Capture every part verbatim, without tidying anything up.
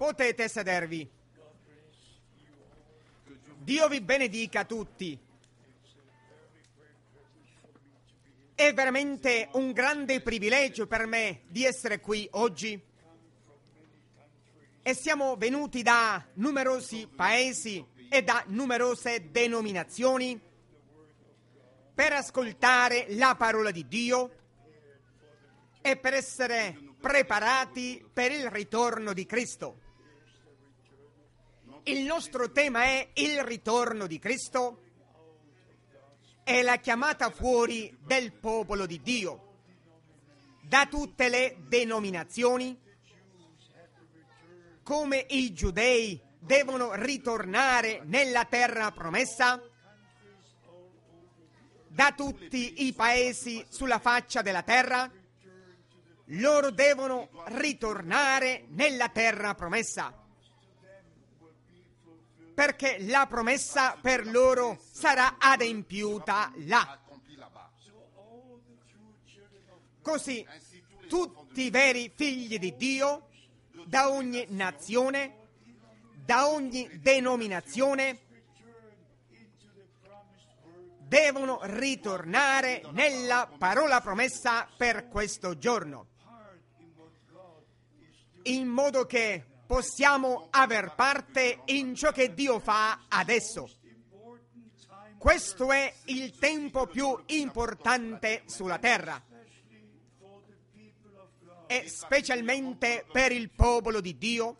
Potete sedervi. Dio vi benedica tutti. È veramente un grande privilegio per me di essere qui oggi. E siamo venuti da numerosi paesi e da numerose denominazioni per ascoltare la parola di Dio e per essere preparati per il ritorno di Cristo. Il nostro tema è il ritorno di Cristo e la chiamata fuori del popolo di Dio da tutte le denominazioni, come i giudei devono ritornare nella terra promessa, da tutti i paesi sulla faccia della terra. Loro devono ritornare nella terra promessa, perché la promessa per loro sarà adempiuta là. Così tutti i veri figli di Dio, da ogni nazione, da ogni denominazione, devono ritornare nella parola promessa per questo giorno, in modo che possiamo aver parte in ciò che Dio fa adesso. Questo è il tempo più importante sulla terra, e specialmente per il popolo di Dio.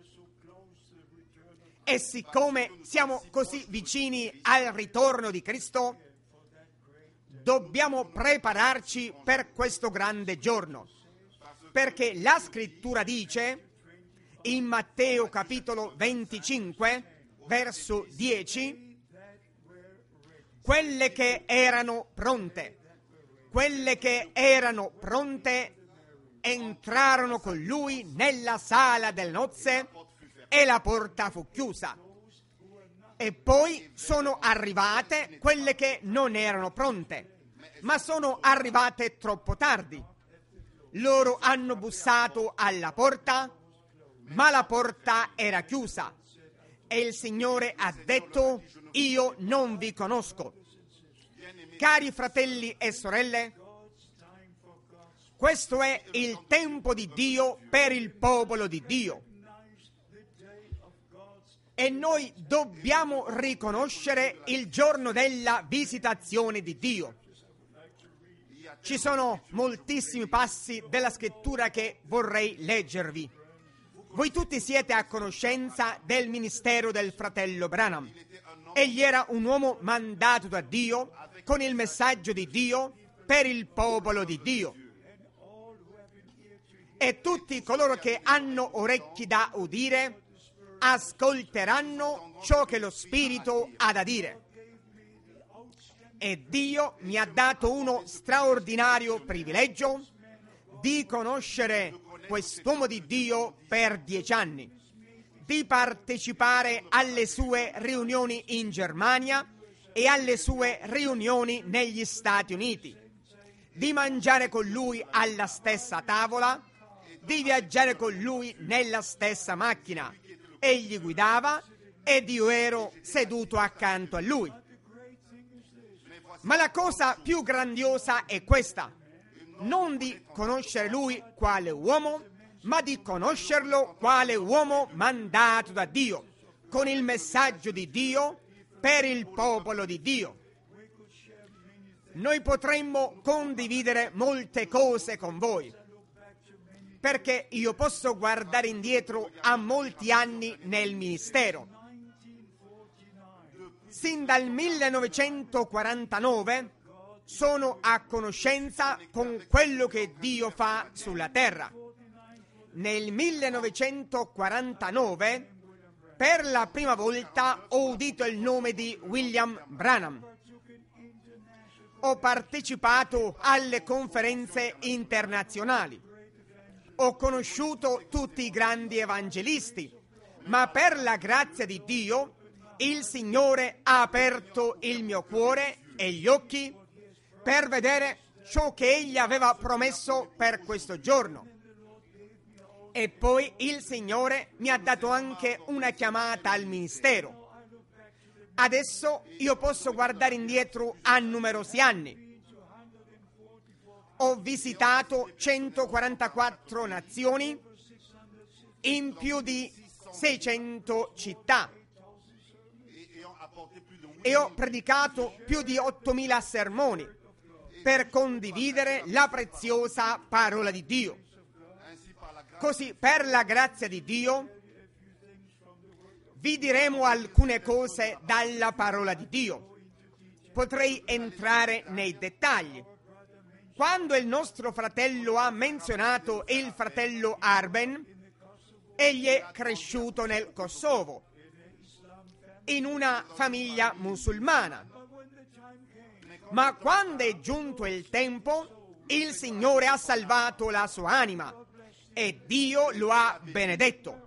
E siccome siamo così vicini al ritorno di Cristo, dobbiamo prepararci per questo grande giorno, perché la Scrittura dice in Matteo capitolo venticinque, verso dieci, quelle che erano pronte, quelle che erano pronte entrarono con lui nella sala delle nozze e la porta fu chiusa. E poi sono arrivate quelle che non erano pronte, ma sono arrivate troppo tardi. Loro hanno bussato alla porta, ma la porta era chiusa. E il Signore ha detto: io non vi conosco. Cari fratelli e sorelle, questo è il tempo di Dio per il popolo di Dio. E noi dobbiamo riconoscere il giorno della visitazione di Dio. Ci sono moltissimi passi della Scrittura che vorrei leggervi. Voi tutti siete a conoscenza del ministero del fratello Branham. Egli era un uomo mandato da Dio con il messaggio di Dio per il popolo di Dio. E tutti coloro che hanno orecchi da udire ascolteranno ciò che lo Spirito ha da dire. E Dio mi ha dato uno straordinario privilegio di conoscere quest'uomo di Dio per dieci anni, di partecipare alle sue riunioni in Germania e alle sue riunioni negli Stati Uniti, di mangiare con lui alla stessa tavola, di viaggiare con lui nella stessa macchina. Egli guidava ed io ero seduto accanto a lui. Ma la cosa più grandiosa è questa: non di conoscere lui quale uomo, ma di conoscerlo quale uomo mandato da Dio, con il messaggio di Dio per il popolo di Dio. Noi potremmo condividere molte cose con voi, perché io posso guardare indietro a molti anni nel ministero. Sin dal millenovecentoquarantanove sono a conoscenza con quello che Dio fa sulla terra. Nel millenovecentoquarantanove, per la prima volta, ho udito il nome di William Branham. Ho partecipato alle conferenze internazionali. Ho conosciuto tutti i grandi evangelisti, ma per la grazia di Dio il Signore ha aperto il mio cuore e gli occhi per vedere ciò che Egli aveva promesso per questo giorno. E poi il Signore mi ha dato anche una chiamata al ministero. Adesso io posso guardare indietro a numerosi anni. Ho visitato centoquarantaquattro nazioni in più di seicento città e ho predicato più di ottomila sermoni per condividere la preziosa parola di Dio. Così, per la grazia di Dio, vi diremo alcune cose dalla parola di Dio. Potrei entrare nei dettagli. Quando il nostro fratello ha menzionato il fratello Arben, egli è cresciuto nel Kosovo, in una famiglia musulmana. Ma quando è giunto il tempo, il Signore ha salvato la sua anima e Dio lo ha benedetto.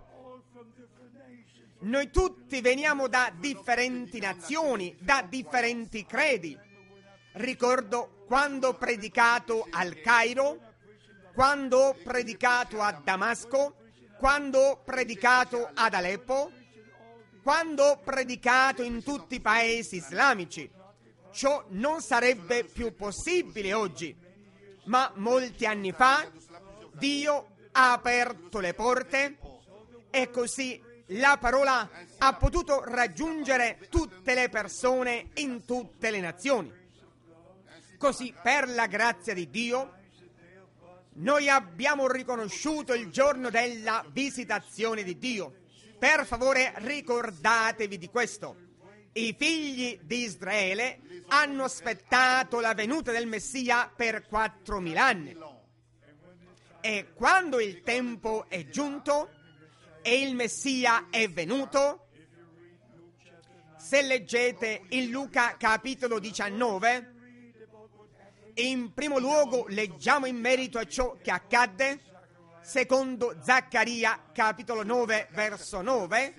Noi tutti veniamo da differenti nazioni, da differenti credi. Ricordo quando ho predicato al Cairo, quando ho predicato a Damasco, quando ho predicato ad Aleppo, quando ho predicato in tutti i paesi islamici. Ciò non sarebbe più possibile oggi, ma molti anni fa Dio ha aperto le porte e così la parola ha potuto raggiungere tutte le persone in tutte le nazioni. Così, per la grazia di Dio, noi abbiamo riconosciuto il giorno della visitazione di Dio. Per favore, ricordatevi di questo. I figli di Israele hanno aspettato la venuta del Messia per quattromila anni. E quando il tempo è giunto e il Messia è venuto, se leggete in Luca capitolo diciannove, in primo luogo leggiamo in merito a ciò che accadde, secondo Zaccaria capitolo nove verso nove,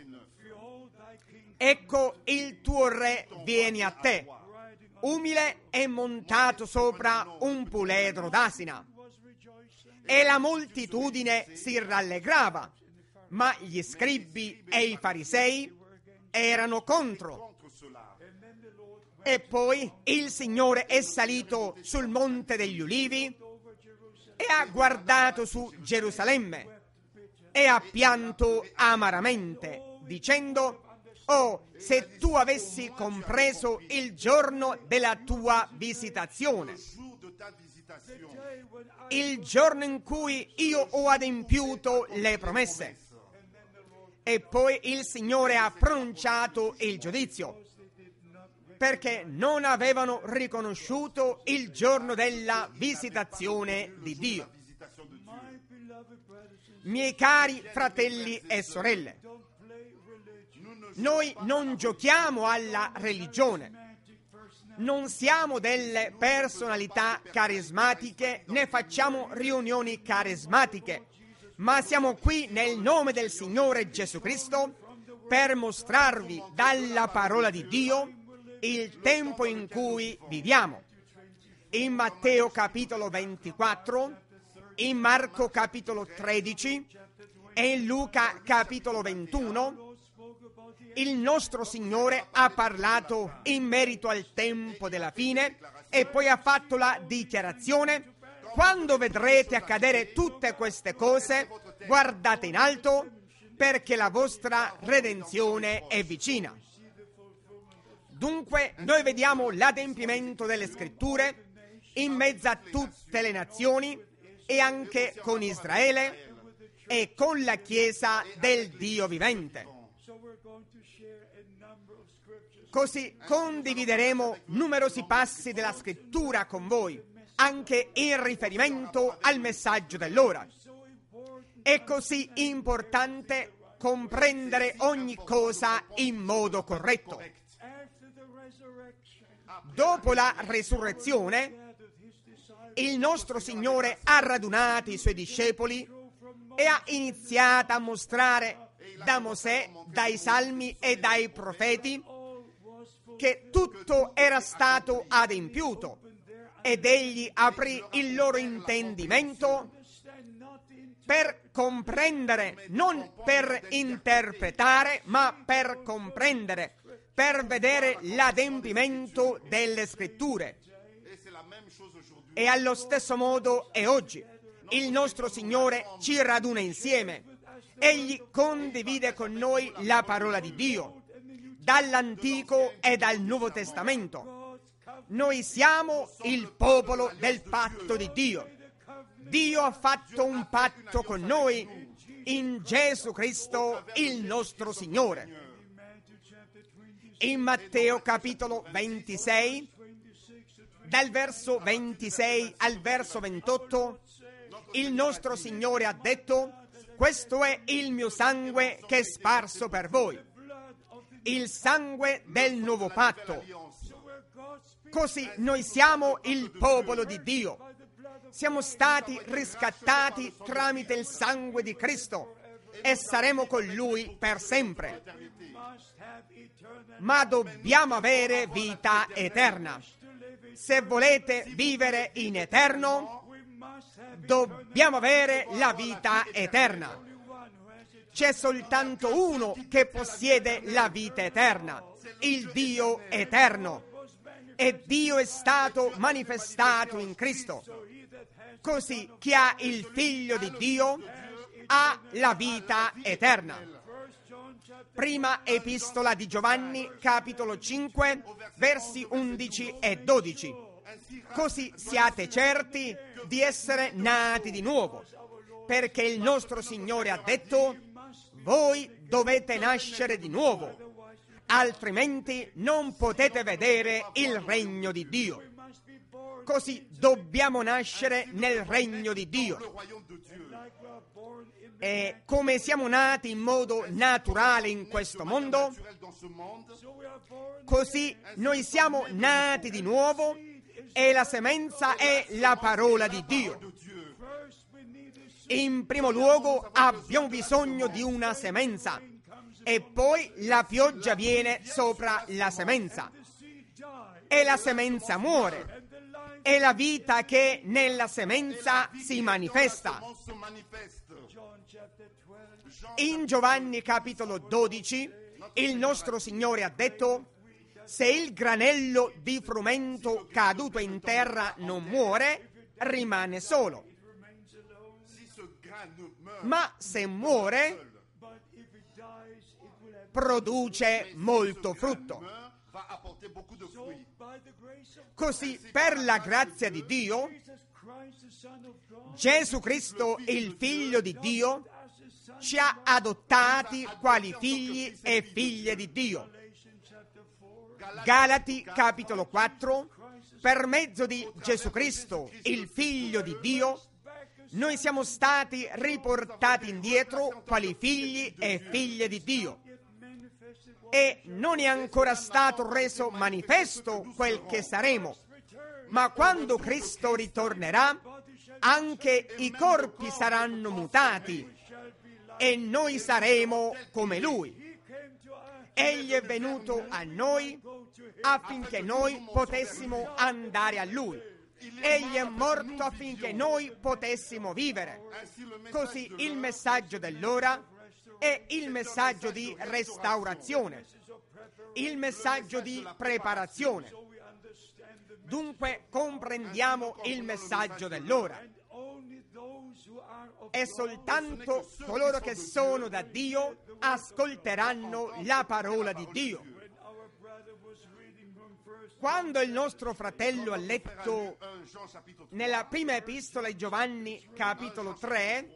ecco il tuo re viene a te, umile e montato sopra un puledro d'asina. E la moltitudine si rallegrava, ma gli scribi e i farisei erano contro. E poi il Signore è salito sul Monte degli Ulivi e ha guardato su Gerusalemme e ha pianto amaramente, dicendo: «Oh, se tu avessi compreso il giorno della tua visitazione, il giorno in cui io ho adempiuto le promesse». E poi il Signore ha pronunciato il giudizio, perché non avevano riconosciuto il giorno della visitazione di Dio. Miei cari fratelli e sorelle, noi non giochiamo alla religione, non siamo delle personalità carismatiche né facciamo riunioni carismatiche, ma siamo qui nel nome del Signore Gesù Cristo per mostrarvi dalla parola di Dio il tempo in cui viviamo. In Matteo capitolo ventiquattro, in Marco capitolo tredici e in Luca capitolo ventuno, il nostro Signore ha parlato in merito al tempo della fine e poi ha fatto la dichiarazione: quando vedrete accadere tutte queste cose, guardate in alto, perché la vostra redenzione è vicina. Dunque, noi vediamo l'adempimento delle Scritture in mezzo a tutte le nazioni e anche con Israele e con la Chiesa del Dio vivente. Così condivideremo numerosi passi della Scrittura con voi, anche in riferimento al messaggio dell'ora. È così importante comprendere ogni cosa in modo corretto. Dopo la resurrezione, il nostro Signore ha radunato i Suoi discepoli e ha iniziato a mostrare da Mosè, dai Salmi e dai Profeti che tutto era stato adempiuto, ed Egli aprì il loro intendimento per comprendere, non per interpretare, ma per comprendere, per vedere l'adempimento delle Scritture. E allo stesso modo è oggi. Il nostro Signore ci raduna insieme. Egli condivide con noi la parola di Dio, dall'Antico e dal Nuovo Testamento. Noi siamo il popolo del patto di Dio. Dio ha fatto un patto con noi in Gesù Cristo, il nostro Signore. In Matteo capitolo ventisei, dal verso ventisei al verso ventotto, il nostro Signore ha detto: questo è il mio sangue che è sparso per voi, il sangue del nuovo patto. Così noi siamo il popolo di Dio. Siamo stati riscattati tramite il sangue di Cristo e saremo con Lui per sempre. Ma dobbiamo avere vita eterna. Se volete vivere in eterno, dobbiamo avere la vita eterna. C'è soltanto uno che possiede la vita eterna, il Dio eterno. E Dio è stato manifestato in Cristo. Così chi ha il Figlio di Dio ha la vita eterna. Prima epistola di Giovanni, capitolo cinque, versi undici e dodici. Così siate certi di essere nati di nuovo, perché il nostro Signore ha detto: voi dovete nascere di nuovo, altrimenti non potete vedere il regno di Dio. Così dobbiamo nascere nel regno di Dio. E come siamo nati in modo naturale in questo mondo, così noi siamo nati di nuovo e la semenza è la parola di Dio. In primo luogo abbiamo bisogno di una semenza e poi la pioggia viene sopra la semenza e la semenza muore. È la vita che nella semenza si manifesta. In Giovanni capitolo dodici, il nostro Signore ha detto: se il granello di frumento caduto in terra non muore, rimane solo. Ma se muore, produce molto frutto. Così, per la grazia di Dio, Gesù Cristo, il Figlio di Dio, ci ha adottati quali figli e figlie di Dio. Galati capitolo quattro, per mezzo di Gesù Cristo, il Figlio di Dio, noi siamo stati riportati indietro quali figli e figlie di Dio. E non è ancora stato reso manifesto quel che saremo, ma quando Cristo ritornerà, anche i corpi saranno mutati e noi saremo come Lui. Egli è venuto a noi affinché noi potessimo andare a Lui. Egli è morto affinché noi potessimo vivere. Così il messaggio dell'ora è il messaggio di restaurazione, il messaggio di preparazione. Dunque comprendiamo il messaggio dell'ora. E soltanto coloro che sono da Dio ascolteranno la parola di Dio. Quando il nostro fratello ha letto nella prima epistola di Giovanni, capitolo tre,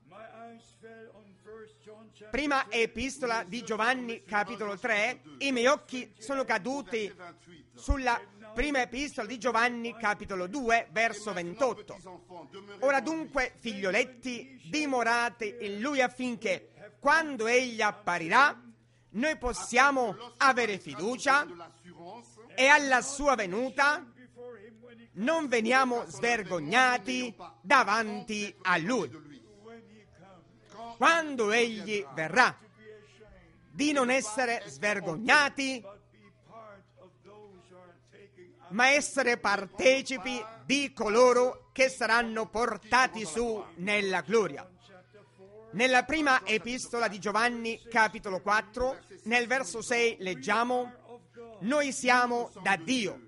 prima epistola di Giovanni, capitolo tre, i miei occhi sono caduti sulla prima epistola di Giovanni, capitolo due, verso ventotto. Ora dunque, figlioletti, dimorate in Lui affinché, quando Egli apparirà, noi possiamo avere fiducia e alla Sua venuta non veniamo svergognati davanti a Lui. Quando Egli verrà, di non essere svergognati, ma essere partecipi di coloro che saranno portati su nella gloria. Nella prima epistola di Giovanni, capitolo quattro, nel verso sei leggiamo: noi siamo da Dio.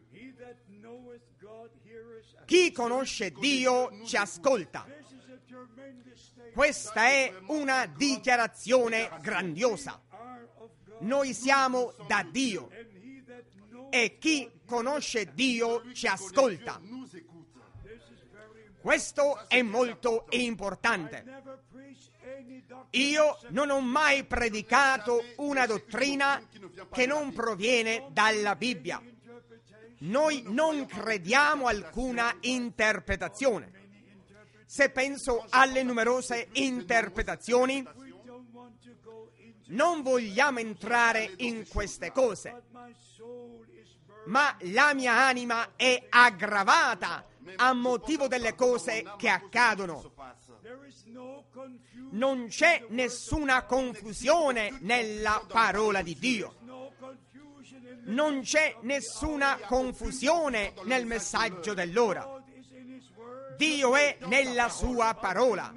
Chi conosce Dio ci ascolta. Questa è una dichiarazione grandiosa. Noi siamo da Dio e chi conosce Dio ci ascolta. Questo è molto importante. Io non ho mai predicato una dottrina che non proviene dalla Bibbia. Noi non crediamo alcuna interpretazione. Se penso alle numerose interpretazioni, non vogliamo entrare in queste cose, ma la mia anima è aggravata a motivo delle cose che accadono. Non c'è nessuna confusione nella parola di Dio. Non c'è nessuna confusione nel messaggio dell'ora. Dio è nella sua parola.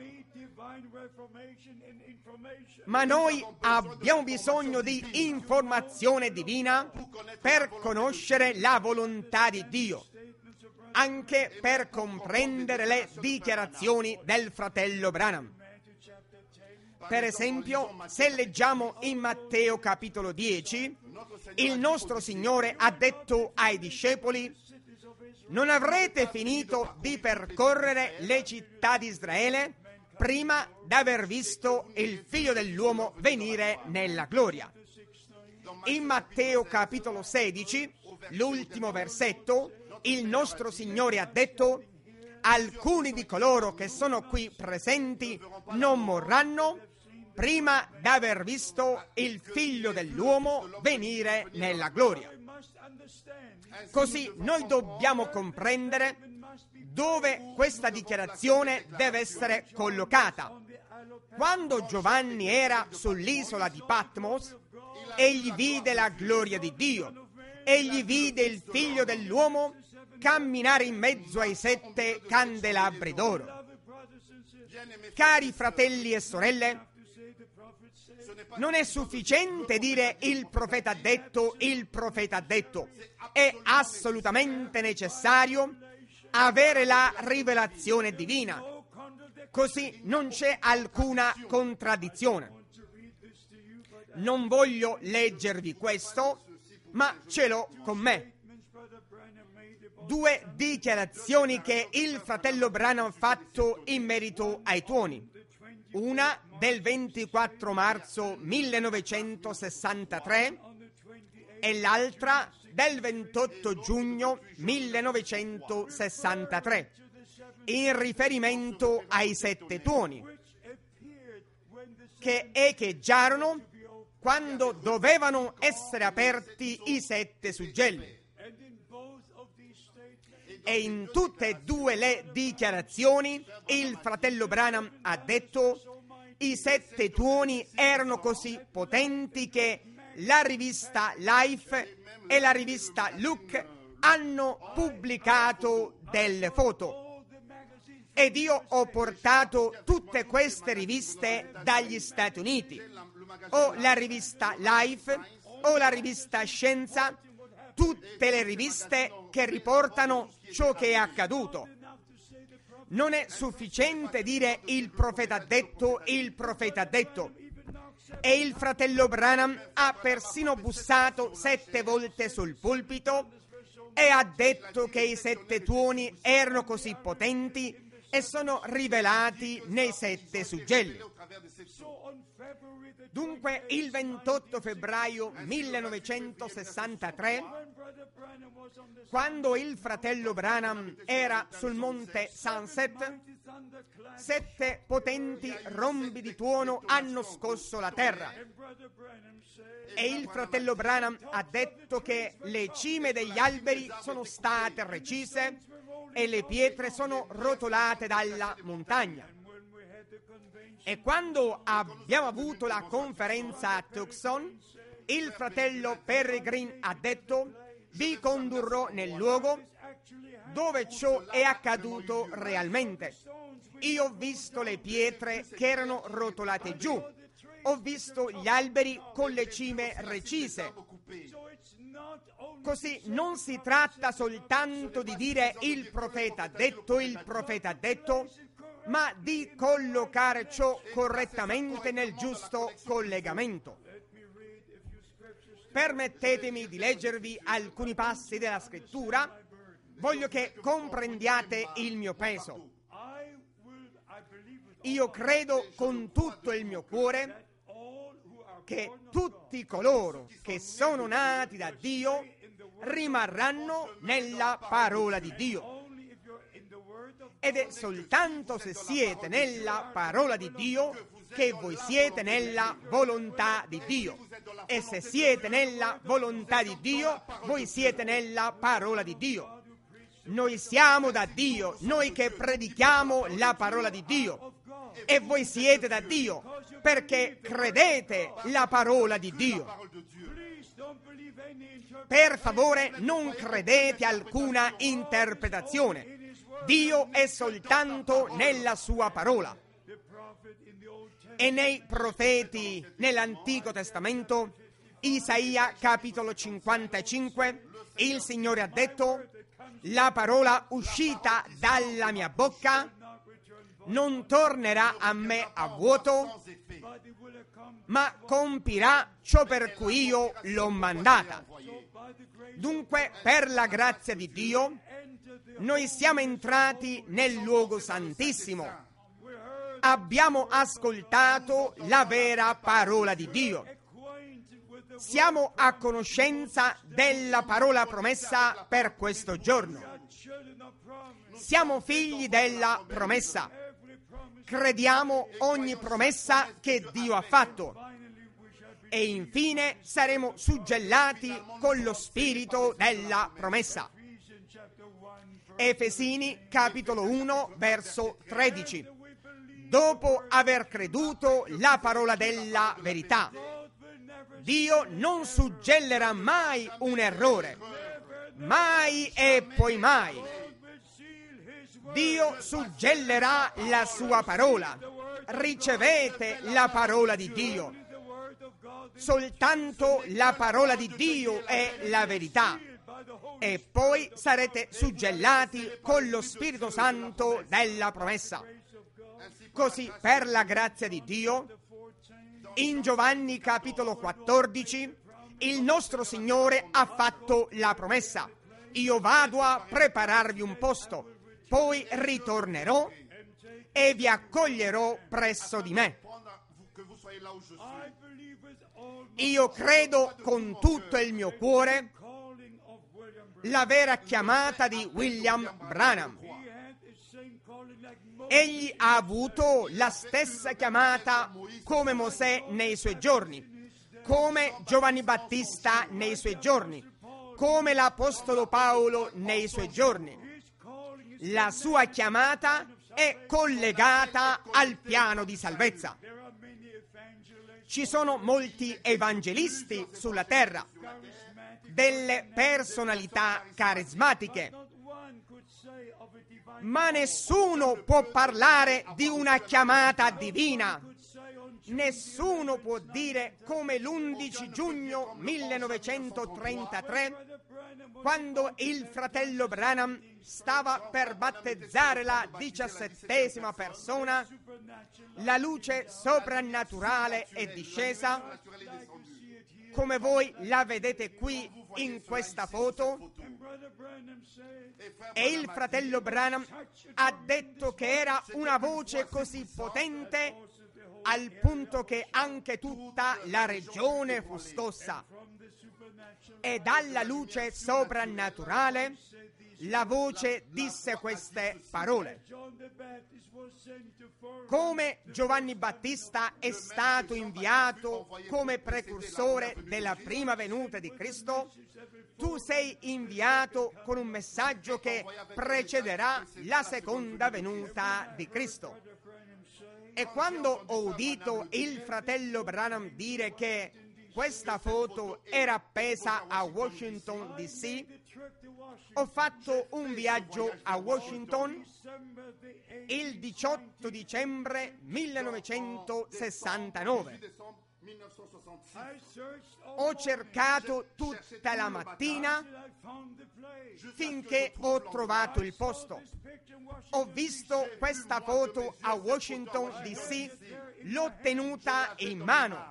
Ma noi abbiamo bisogno di informazione divina per conoscere la volontà di Dio, anche per comprendere le dichiarazioni del fratello Branham. Per esempio, se leggiamo in Matteo capitolo dieci, il nostro Signore ha detto ai discepoli: non avrete finito di percorrere le città di Israele prima d'aver visto il Figlio dell'uomo venire nella gloria. In Matteo capitolo sedici, l'ultimo versetto, il nostro Signore ha detto: alcuni di coloro che sono qui presenti non morranno prima d'aver visto il Figlio dell'uomo venire nella gloria. Così noi dobbiamo comprendere dove questa dichiarazione deve essere collocata. Quando Giovanni era sull'isola di Patmos, egli vide la gloria di Dio, egli vide il Figlio dell'uomo camminare in mezzo ai sette candelabri d'oro. Cari fratelli e sorelle, non è sufficiente dire il profeta ha detto, il profeta ha detto. È assolutamente necessario avere la rivelazione divina. Così non c'è alcuna contraddizione. Non voglio leggervi questo, ma ce l'ho con me. Due dichiarazioni che il fratello Branham ha fatto in merito ai tuoni. Una del ventiquattro marzo millenovecentosessantatré e l'altra del ventotto giugno millenovecentosessantatré, in riferimento ai sette tuoni, che echeggiarono quando dovevano essere aperti i sette suggelli. E in tutte e due le dichiarazioni il fratello Branham ha detto: i sette tuoni erano così potenti che la rivista Life e la rivista Look hanno pubblicato delle foto. Ed io ho portato tutte queste riviste dagli Stati Uniti, o la rivista Life o la rivista Scienza, tutte le riviste che riportano ciò che è accaduto. Non è sufficiente dire il profeta ha detto, il profeta ha detto. E il fratello Branham ha persino bussato sette volte sul pulpito e ha detto che i sette tuoni erano così potenti e sono rivelati nei sette suggelli. Dunque, il ventotto febbraio millenovecentosessantatré, quando il fratello Branham era sul monte Sunset, sette potenti rombi di tuono hanno scosso la terra. E il fratello Branham ha detto che le cime degli alberi sono state recise e le pietre sono rotolate dalla montagna. E quando abbiamo avuto la conferenza a Tucson, il fratello Peregrine ha detto: vi condurrò nel luogo dove ciò è accaduto realmente. Io ho visto le pietre che erano rotolate giù, ho visto gli alberi con le cime recise. Così non si tratta soltanto di dire il profeta ha detto, il profeta ha detto, ma di collocare ciò correttamente nel giusto collegamento. Permettetemi di leggervi alcuni passi della scrittura. Voglio che comprendiate il mio peso. Io credo con tutto il mio cuore che tutti coloro che sono nati da Dio rimarranno nella parola di Dio. Ed è soltanto se siete nella parola di Dio che voi siete nella volontà di Dio. E se siete nella volontà di Dio, voi siete nella parola di Dio. Noi siamo da Dio, noi che predichiamo la parola di Dio. E voi siete da Dio perché credete la parola di Dio. Per favore, non credete alcuna interpretazione. Dio è soltanto nella sua parola. E nei profeti nell'Antico Testamento, Isaia capitolo cinquantacinque, il Signore ha detto: la parola uscita dalla mia bocca non tornerà a me a vuoto, ma compirà ciò per cui io l'ho mandata. Dunque, per la grazia di Dio, noi siamo entrati nel luogo santissimo. Abbiamo ascoltato la vera parola di Dio. Siamo a conoscenza della parola promessa per questo giorno. Siamo figli della promessa. Crediamo ogni promessa che Dio ha fatto. E infine saremo suggellati con lo spirito della promessa. Efesini capitolo uno verso tredici. Dopo aver creduto la parola della verità, Dio non suggellerà mai un errore, mai e poi mai. Dio suggellerà la sua parola. Ricevete la parola di Dio. Soltanto la parola di Dio è la verità. E poi sarete suggellati con lo Spirito Santo della promessa. Così, per la grazia di Dio, in Giovanni capitolo quattordici, il nostro Signore ha fatto la promessa: io vado a prepararvi un posto, poi ritornerò e vi accoglierò presso di me. Io credo con tutto il mio cuore la vera chiamata di William Branham. Egli ha avuto la stessa chiamata come Mosè nei suoi giorni, come Giovanni Battista nei suoi giorni, come l'Apostolo Paolo nei suoi giorni. La sua chiamata è collegata al piano di salvezza. Ci sono molti evangelisti sulla terra, delle personalità carismatiche, ma nessuno può parlare di una chiamata divina. Nessuno può dire come l'undici giugno millenovecentotrentatré, quando il fratello Branham stava per battezzare la diciassettesima persona, la luce soprannaturale è discesa, come voi la vedete qui in questa foto, e il fratello Branham ha detto che era una voce così potente al punto che anche tutta la regione fu scossa. E dalla luce soprannaturale la voce disse queste parole: come Giovanni Battista è stato inviato come precursore della prima venuta di Cristo, tu sei inviato con un messaggio che precederà la seconda venuta di Cristo. E quando ho udito il fratello Branham dire che questa foto era appesa a Washington D C, ho fatto un viaggio a Washington il diciotto dicembre millenovecentosessantanove. Ho cercato tutta la mattina finché ho trovato il posto. Ho visto questa foto a Washington D C, l'ho tenuta in mano.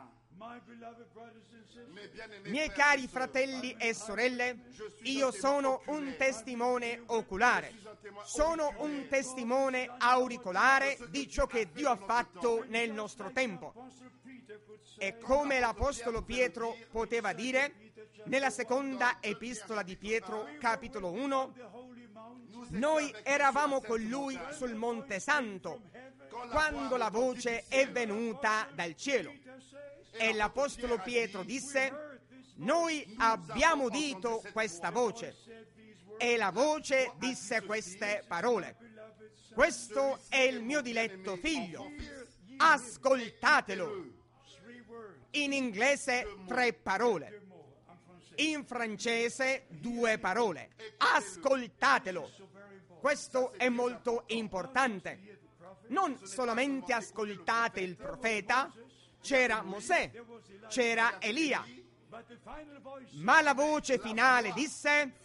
Miei cari fratelli e sorelle, io sono un testimone oculare, sono un testimone auricolare di ciò che Dio ha fatto nel nostro tempo. E come l'Apostolo Pietro poteva dire nella seconda epistola di Pietro, capitolo uno, noi eravamo con lui sul Monte Santo quando la voce è venuta dal cielo. E l'Apostolo Pietro disse: noi abbiamo udito questa voce, e la voce disse queste parole: questo è il mio diletto figlio, ascoltatelo. In inglese tre parole, in francese due parole, ascoltatelo. Questo è molto importante. Non solamente ascoltate il profeta, c'era Mosè, c'era Elia, ma la voce finale disse: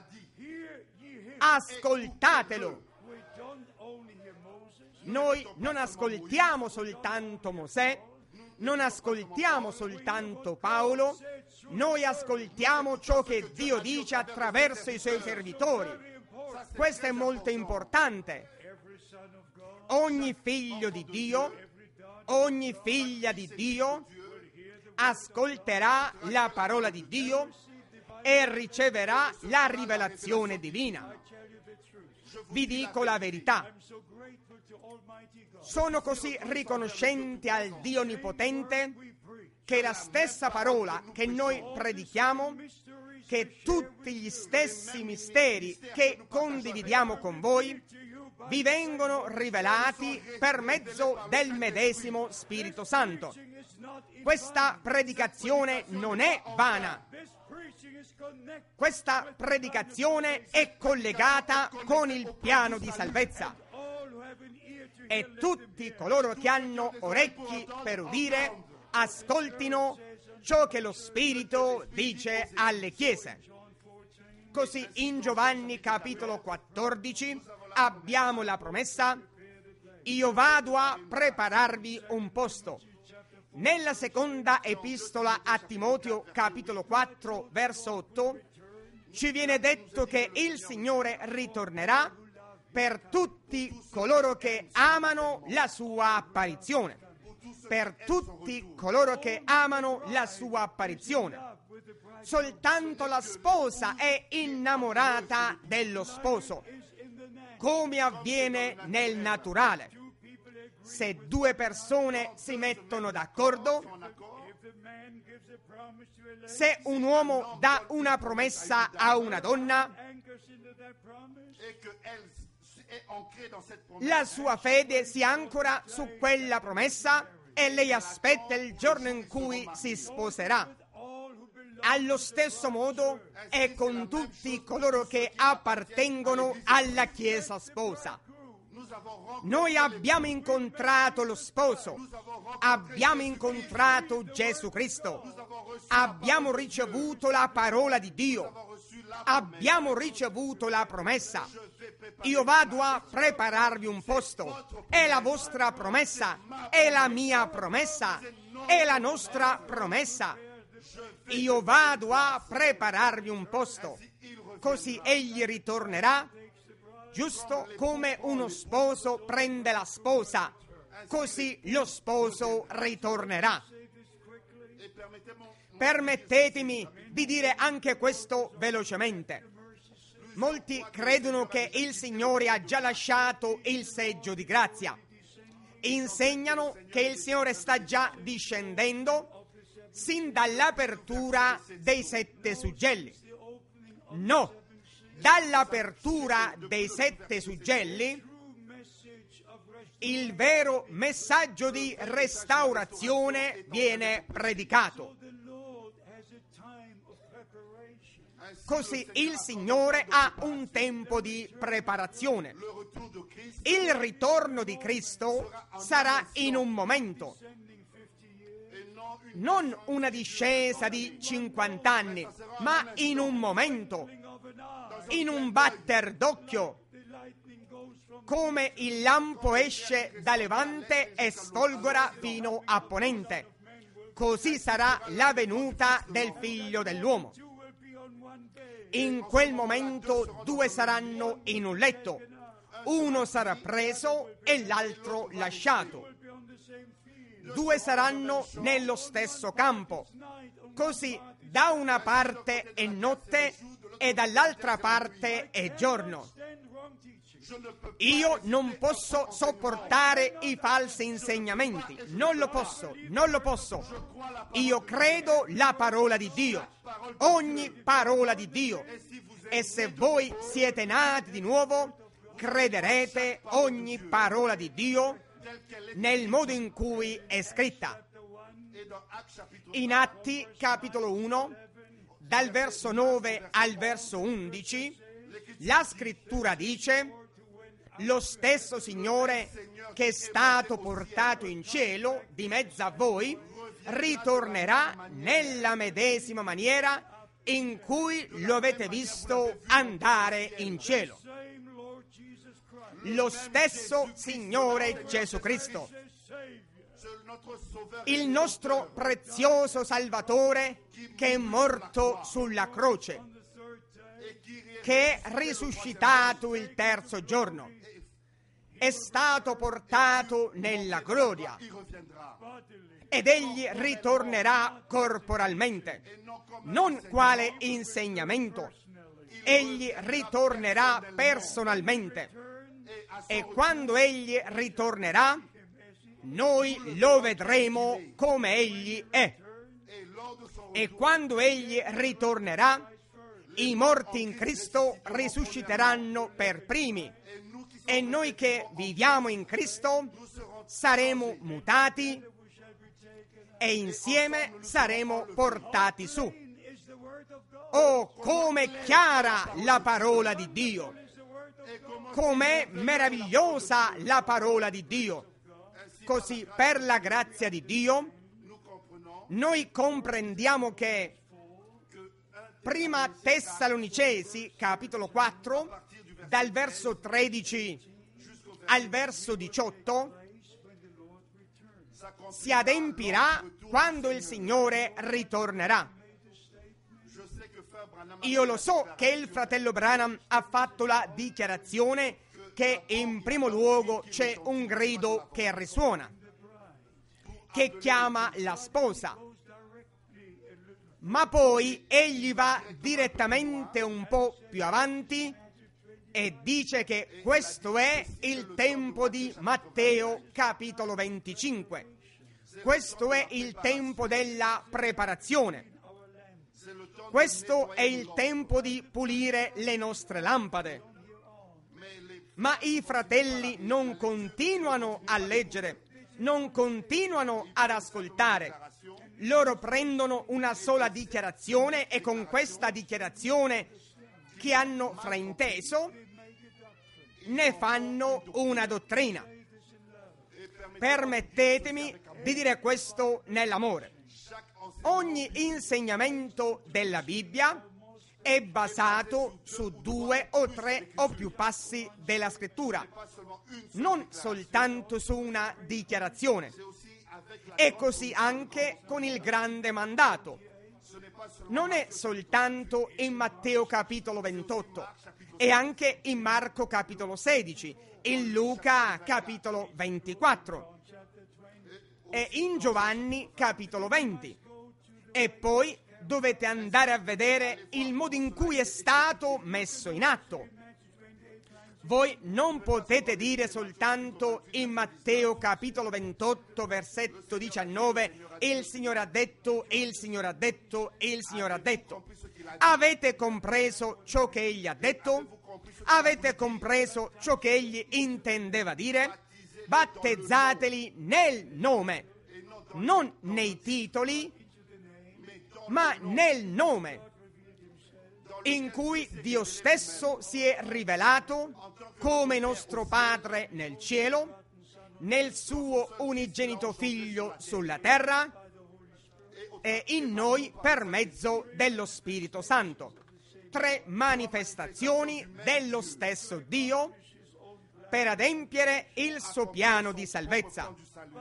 ascoltatelo. Noi non ascoltiamo soltanto Mosè, non ascoltiamo soltanto Paolo, noi ascoltiamo ciò che Dio dice attraverso i suoi servitori. Questo è molto importante. Ogni figlio di Dio, ogni figlia di Dio ascolterà la parola di Dio e riceverà la rivelazione divina. Vi dico la verità. Sono così riconoscente al Dio Onnipotente che la stessa parola che noi predichiamo, che tutti gli stessi misteri che condividiamo con voi, vi vengono rivelati per mezzo del medesimo Spirito Santo. Questa predicazione non è vana. Questa predicazione è collegata con il piano di salvezza. E tutti coloro che hanno orecchi per udire ascoltino ciò che lo Spirito dice alle chiese. Così in Giovanni capitolo quattordici abbiamo la promessa: io vado a prepararvi un posto. Nella seconda epistola a Timoteo capitolo quattro verso otto ci viene detto che il Signore ritornerà per tutti coloro che amano la sua apparizione. Per tutti coloro che amano la sua apparizione. Soltanto la sposa è innamorata dello sposo, come avviene nel naturale. Se due persone si mettono d'accordo, se un uomo dà una promessa a una donna, la sua fede si ancora su quella promessa e lei aspetta il giorno in cui si sposerà. Allo stesso modo è con tutti coloro che appartengono alla Chiesa sposa. Noi abbiamo incontrato lo sposo, abbiamo incontrato Gesù Cristo, abbiamo ricevuto la parola di Dio, abbiamo ricevuto la promessa. Io vado a prepararvi un posto. È la vostra promessa, è la mia promessa, è la nostra promessa. Io vado a prepararvi un posto, così egli ritornerà, giusto come uno sposo prende la sposa, così lo sposo ritornerà. Permettetemi di dire anche questo velocemente. Molti credono che il Signore ha già lasciato il seggio di grazia. Insegnano che il Signore sta già discendendo sin dall'apertura dei sette suggelli. No, dall'apertura dei sette suggelli il vero messaggio di restaurazione viene predicato. Così il Signore ha un tempo di preparazione. Il ritorno di Cristo sarà in un momento, non una discesa di cinquanta anni, ma in un momento, in un batter d'occhio, come il lampo esce da levante e sfolgora fino a ponente. Così sarà la venuta del Figlio dell'uomo. In quel momento due saranno in un letto, uno sarà preso e l'altro lasciato. Due saranno nello stesso campo. Così da una parte è notte e dall'altra parte è giorno. Io non posso sopportare i falsi insegnamenti, non lo posso, non lo posso. Io credo la parola di Dio, ogni parola di Dio. E se voi siete nati di nuovo, crederete ogni parola di Dio nel modo in cui è scritta. In Atti capitolo uno, dal verso nove al verso undici, la scrittura dice: lo stesso Signore che è stato portato in cielo di mezzo a voi ritornerà nella medesima maniera in cui lo avete visto andare in cielo. Lo stesso Signore Gesù Cristo, il nostro prezioso Salvatore che è morto sulla croce, che è risuscitato il terzo giorno, è stato portato nella gloria ed egli ritornerà corporalmente, non quale insegnamento, egli ritornerà personalmente. E quando egli ritornerà, noi lo vedremo come egli è. E quando egli ritornerà, i morti in Cristo risusciteranno per primi. E noi che viviamo in Cristo saremo mutati e insieme saremo portati su. Oh, come chiara la parola di Dio! Com'è meravigliosa la parola di Dio! Così, per la grazia di Dio, noi comprendiamo che Prima Tessalonicesi, capitolo quattro, dal verso tredici al verso diciotto, si adempirà quando il Signore ritornerà. Io lo so che il fratello Branham ha fatto la dichiarazione che in primo luogo c'è un grido che risuona, che chiama la sposa, ma poi egli va direttamente un po' più avanti e dice che questo è il tempo di Matteo capitolo venticinque. Questo è il tempo della preparazione. Questo è il tempo di pulire le nostre lampade. Ma i fratelli non continuano a leggere, non continuano ad ascoltare. Loro prendono una sola dichiarazione e con questa dichiarazione che hanno frainteso ne fanno una dottrina. Permettetemi di dire questo nell'amore. Ogni insegnamento della Bibbia è basato su due o tre o più passi della scrittura, non soltanto su una dichiarazione. E così anche con il grande mandato. Non è soltanto in Matteo capitolo ventotto, è anche in Marco capitolo sedici, in Luca capitolo ventiquattro e in Giovanni capitolo venti. E poi dovete andare a vedere il modo in cui è stato messo in atto. Voi non potete dire soltanto in Matteo capitolo ventotto versetto diciannove il Signore ha detto, il Signore ha detto, il Signore ha detto. Avete compreso ciò che egli ha detto? Avete compreso ciò che egli intendeva dire? Battezzateli nel nome, non nei titoli, ma nel nome. in cui Dio stesso si è rivelato come nostro Padre nel cielo, nel suo unigenito Figlio sulla terra e in noi per mezzo dello Spirito Santo. Tre manifestazioni dello stesso Dio per adempiere il suo piano di salvezza.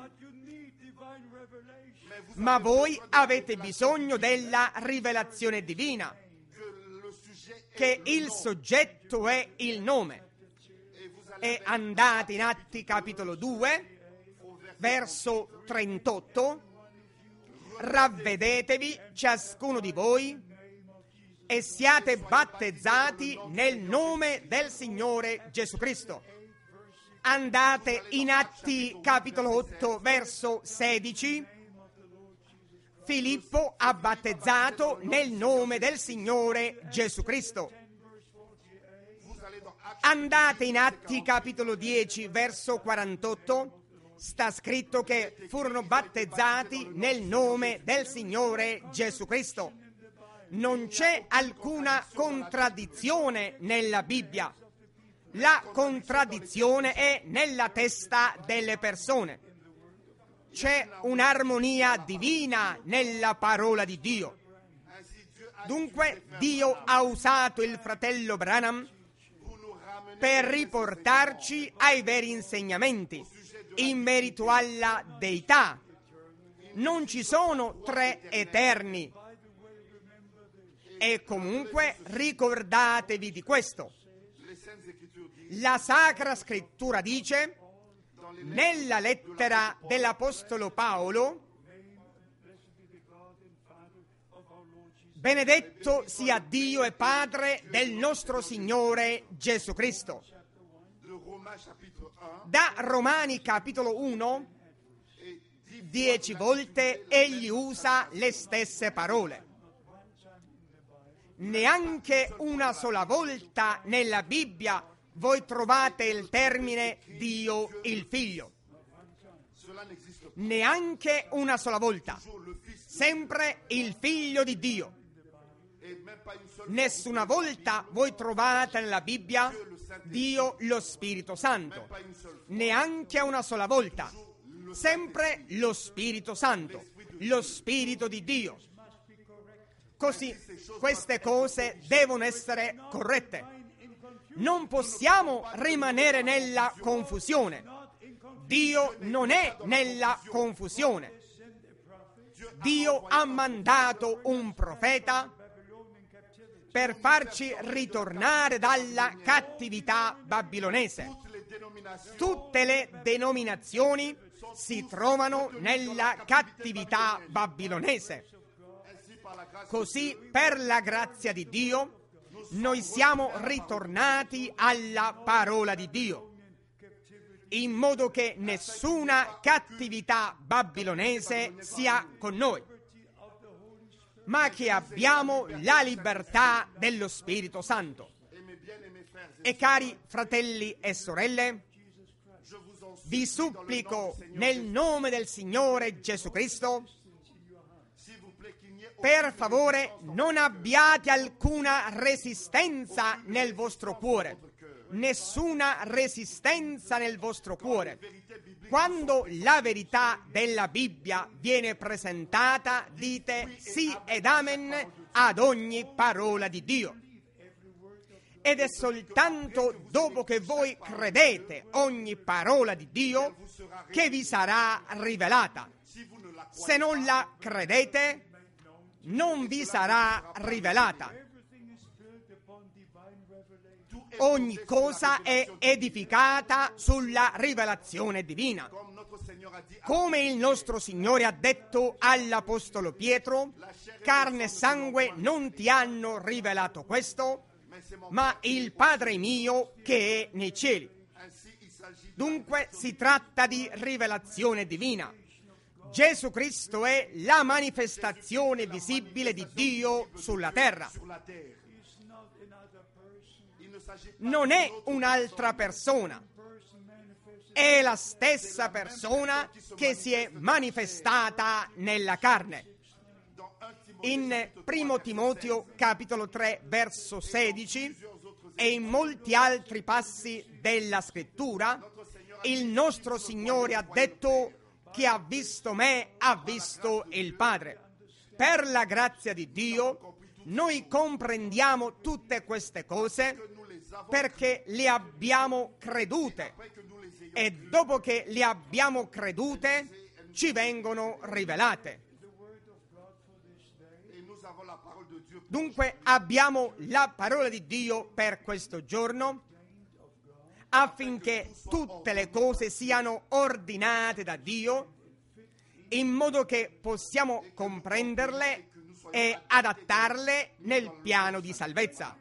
Ma voi avete bisogno della rivelazione divina, che il soggetto è il nome. E andate in Atti capitolo due, verso trentotto, ravvedetevi ciascuno di voi e siate battezzati nel nome del Signore Gesù Cristo. Andate in Atti capitolo otto, verso sedici, Filippo ha battezzato nel nome del Signore Gesù Cristo. Andate in Atti capitolo dieci, verso quarantotto, sta scritto che furono battezzati nel nome del Signore Gesù Cristo. Non c'è alcuna contraddizione nella Bibbia. La contraddizione è nella testa delle persone. C'è un'armonia divina nella parola di Dio. Dunque Dio ha usato il fratello Branham per riportarci ai veri insegnamenti in merito alla deità. Non ci sono tre eterni. E comunque ricordatevi di questo. La Sacra Scrittura dice, nella lettera dell'Apostolo Paolo, benedetto sia Dio e Padre del nostro Signore Gesù Cristo. Da Romani capitolo uno, dieci volte egli usa le stesse parole. Neanche una sola volta nella Bibbia voi trovate il termine Dio il Figlio. Neanche una sola volta. Sempre il Figlio di Dio. Nessuna volta voi trovate nella Bibbia Dio lo Spirito Santo. Neanche una sola volta. Sempre lo Spirito Santo. Lo Spirito di Dio. Così queste cose devono essere corrette. Non possiamo rimanere nella confusione. Dio non è nella confusione. Dio ha mandato un profeta per farci ritornare dalla cattività babilonese. Tutte le denominazioni si trovano nella cattività babilonese. Così, per la grazia di Dio, noi siamo ritornati alla parola di Dio, in modo che nessuna cattività babilonese sia con noi, ma che abbiamo la libertà dello Spirito Santo. E cari fratelli e sorelle, vi supplico nel nome del Signore Gesù Cristo, per favore non abbiate alcuna resistenza nel vostro cuore, nessuna resistenza nel vostro cuore. Quando la verità della Bibbia viene presentata, dite sì ed amen ad ogni parola di Dio. Ed è soltanto dopo che voi credete ogni parola di Dio che vi sarà rivelata. Se non la credete, non vi sarà rivelata. Ogni cosa è edificata sulla rivelazione divina. Come il nostro Signore ha detto all'Apostolo Pietro, carne e sangue non ti hanno rivelato questo, ma il Padre mio che è nei cieli. Dunque si tratta di rivelazione divina. Gesù Cristo è la manifestazione visibile di Dio sulla terra. Non è un'altra persona, è la stessa persona che si è manifestata nella carne. in Primo Timoteo capitolo tre verso sedici e in molti altri passi della scrittura, il nostro Signore ha detto: chi ha visto me ha visto il Padre. Per la grazia di Dio noi comprendiamo tutte queste cose perché le abbiamo credute, e dopo che le abbiamo credute ci vengono rivelate. Dunque abbiamo la parola di Dio per questo giorno, affinché tutte le cose siano ordinate da Dio, in modo che possiamo comprenderle e adattarle nel piano di salvezza.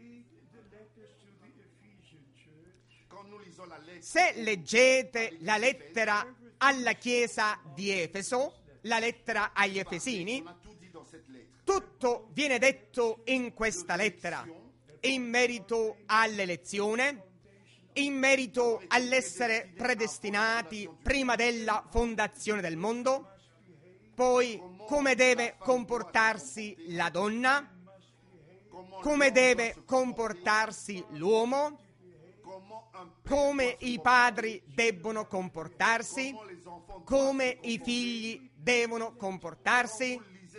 Se leggete la lettera alla chiesa di Efeso, la lettera agli Efesini, tutto viene detto in questa lettera, in merito all'elezione, in merito all'essere predestinati prima della fondazione del mondo, poi come deve comportarsi la donna, come deve comportarsi l'uomo, come i padri debbono comportarsi, come i figli devono comportarsi.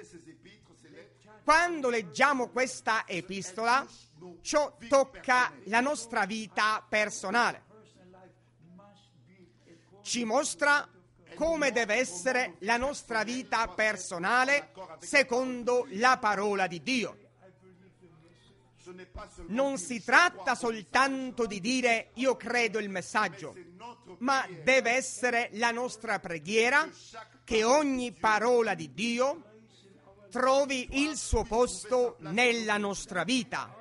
Quando leggiamo questa epistola, ciò tocca la nostra vita personale. Ci mostra come deve essere la nostra vita personale secondo la parola di Dio. Non si tratta soltanto di dire io credo il messaggio, ma deve essere la nostra preghiera che ogni parola di Dio trovi il suo posto nella nostra vita,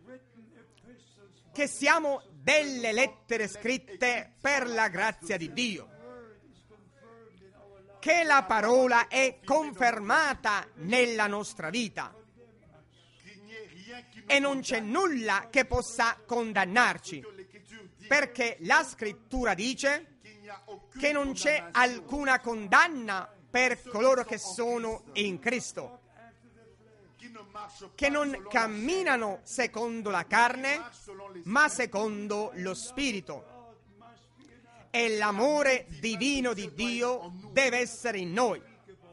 che siamo delle lettere scritte per la grazia di Dio, che la parola è confermata nella nostra vita e non c'è nulla che possa condannarci, perché la scrittura dice che non c'è alcuna condanna per coloro che sono in Cristo, che non camminano secondo la carne, ma secondo lo Spirito. E l'amore divino di Dio deve essere in noi.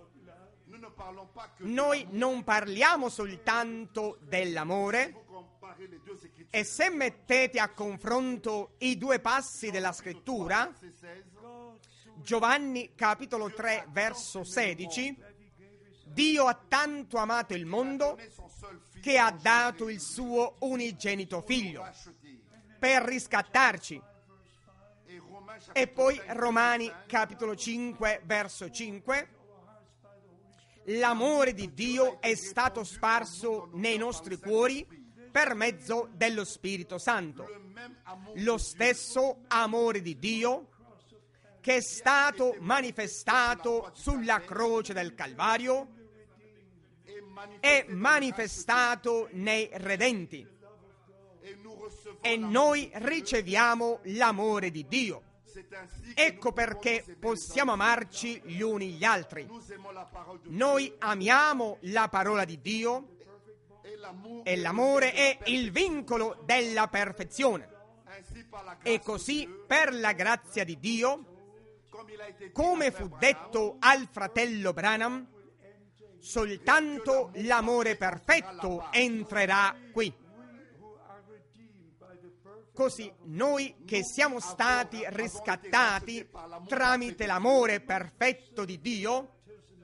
Noi non parliamo soltanto dell'amore, e se mettete a confronto i due passi della scrittura, Giovanni capitolo tre verso sedici, Dio ha tanto amato il mondo che ha dato il suo unigenito figlio per riscattarci. E poi Romani capitolo cinque verso cinque, l'amore di Dio è stato sparso nei nostri cuori per mezzo dello Spirito Santo. Lo stesso amore di Dio che è stato manifestato sulla croce del Calvario è manifestato nei redenti, e noi riceviamo l'amore di Dio. Ecco perché possiamo amarci gli uni gli altri. Noi amiamo la parola di Dio e l'amore è il vincolo della perfezione. E così, per la grazia di Dio, come fu detto al fratello Branham, soltanto l'amore perfetto entrerà qui. Così noi che siamo stati riscattati tramite l'amore perfetto di Dio,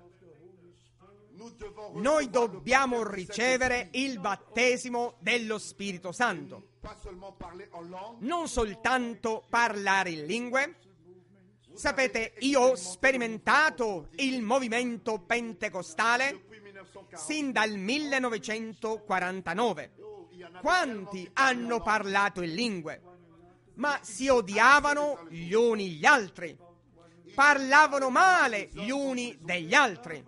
noi dobbiamo ricevere il battesimo dello Spirito Santo. Non soltanto parlare in lingue. Sapete, io ho sperimentato il movimento pentecostale sin dal millenovecentoquarantanove. Quanti hanno parlato in lingue, ma si odiavano gli uni gli altri, parlavano male gli uni degli altri.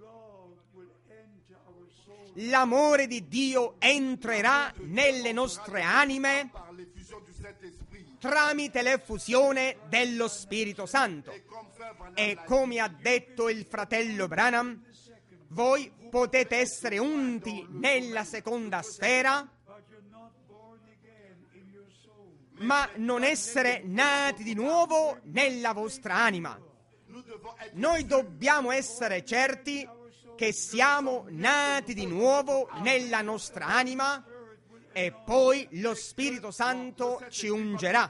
L'amore di Dio entrerà nelle nostre anime tramite l'effusione dello Spirito Santo. E come ha detto il fratello Branham, Voi potete essere unti nella seconda sfera, ma non essere nati di nuovo nella vostra anima. Noi dobbiamo essere certi che siamo nati di nuovo nella nostra anima e poi lo Spirito Santo ci ungerà.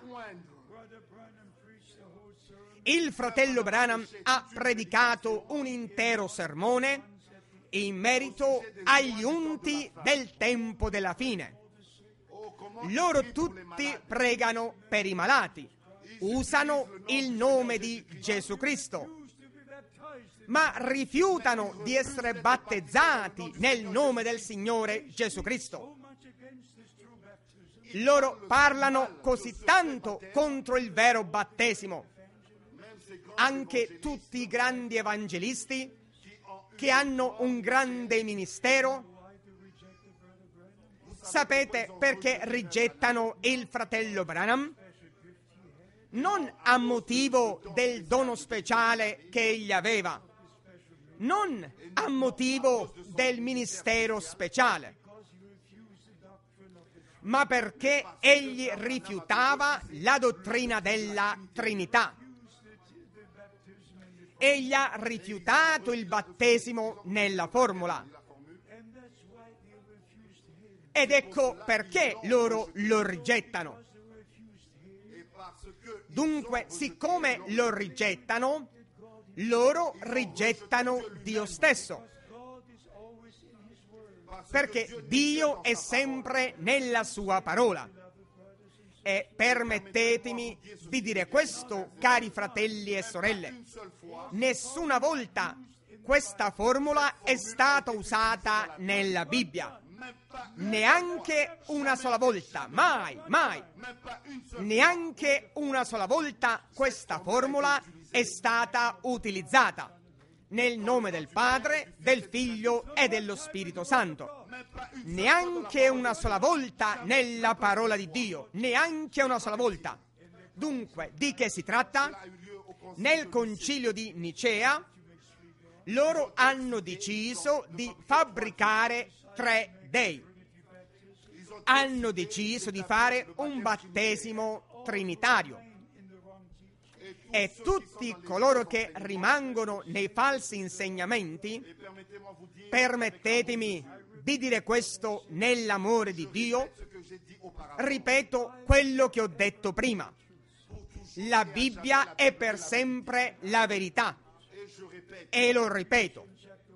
Il fratello Branham ha predicato un intero sermone in merito agli unti del tempo della fine. Loro tutti pregano per i malati, usano il nome di Gesù Cristo, ma rifiutano di essere battezzati nel nome del Signore Gesù Cristo. Loro parlano così tanto contro il vero battesimo. Anche tutti i grandi evangelisti che hanno un grande ministero, sapete perché rigettano il fratello Branham? Non a motivo del dono speciale che egli aveva, non a motivo del ministero speciale, ma perché egli rifiutava la dottrina della Trinità. Egli ha rifiutato il battesimo nella formula. Ed ecco perché loro lo rigettano. Dunque, siccome lo rigettano, loro rigettano Dio stesso. Perché Dio è sempre nella sua parola. E permettetemi di dire questo, cari fratelli e sorelle, nessuna volta questa formula è stata usata nella Bibbia. Neanche una sola volta, mai, mai, neanche una sola volta questa formula è stata utilizzata nel nome del Padre, del Figlio e dello Spirito Santo. Neanche una sola volta nella parola di Dio, neanche una sola volta. Dunque, di che si tratta? Nel concilio di Nicea, loro hanno deciso di fabbricare tre dei. Hanno deciso di fare un battesimo trinitario. E tutti coloro che rimangono nei falsi insegnamenti, permettetemi di dire questo nell'amore di Dio, ripeto quello che ho detto prima. La Bibbia è per sempre la verità. E lo ripeto.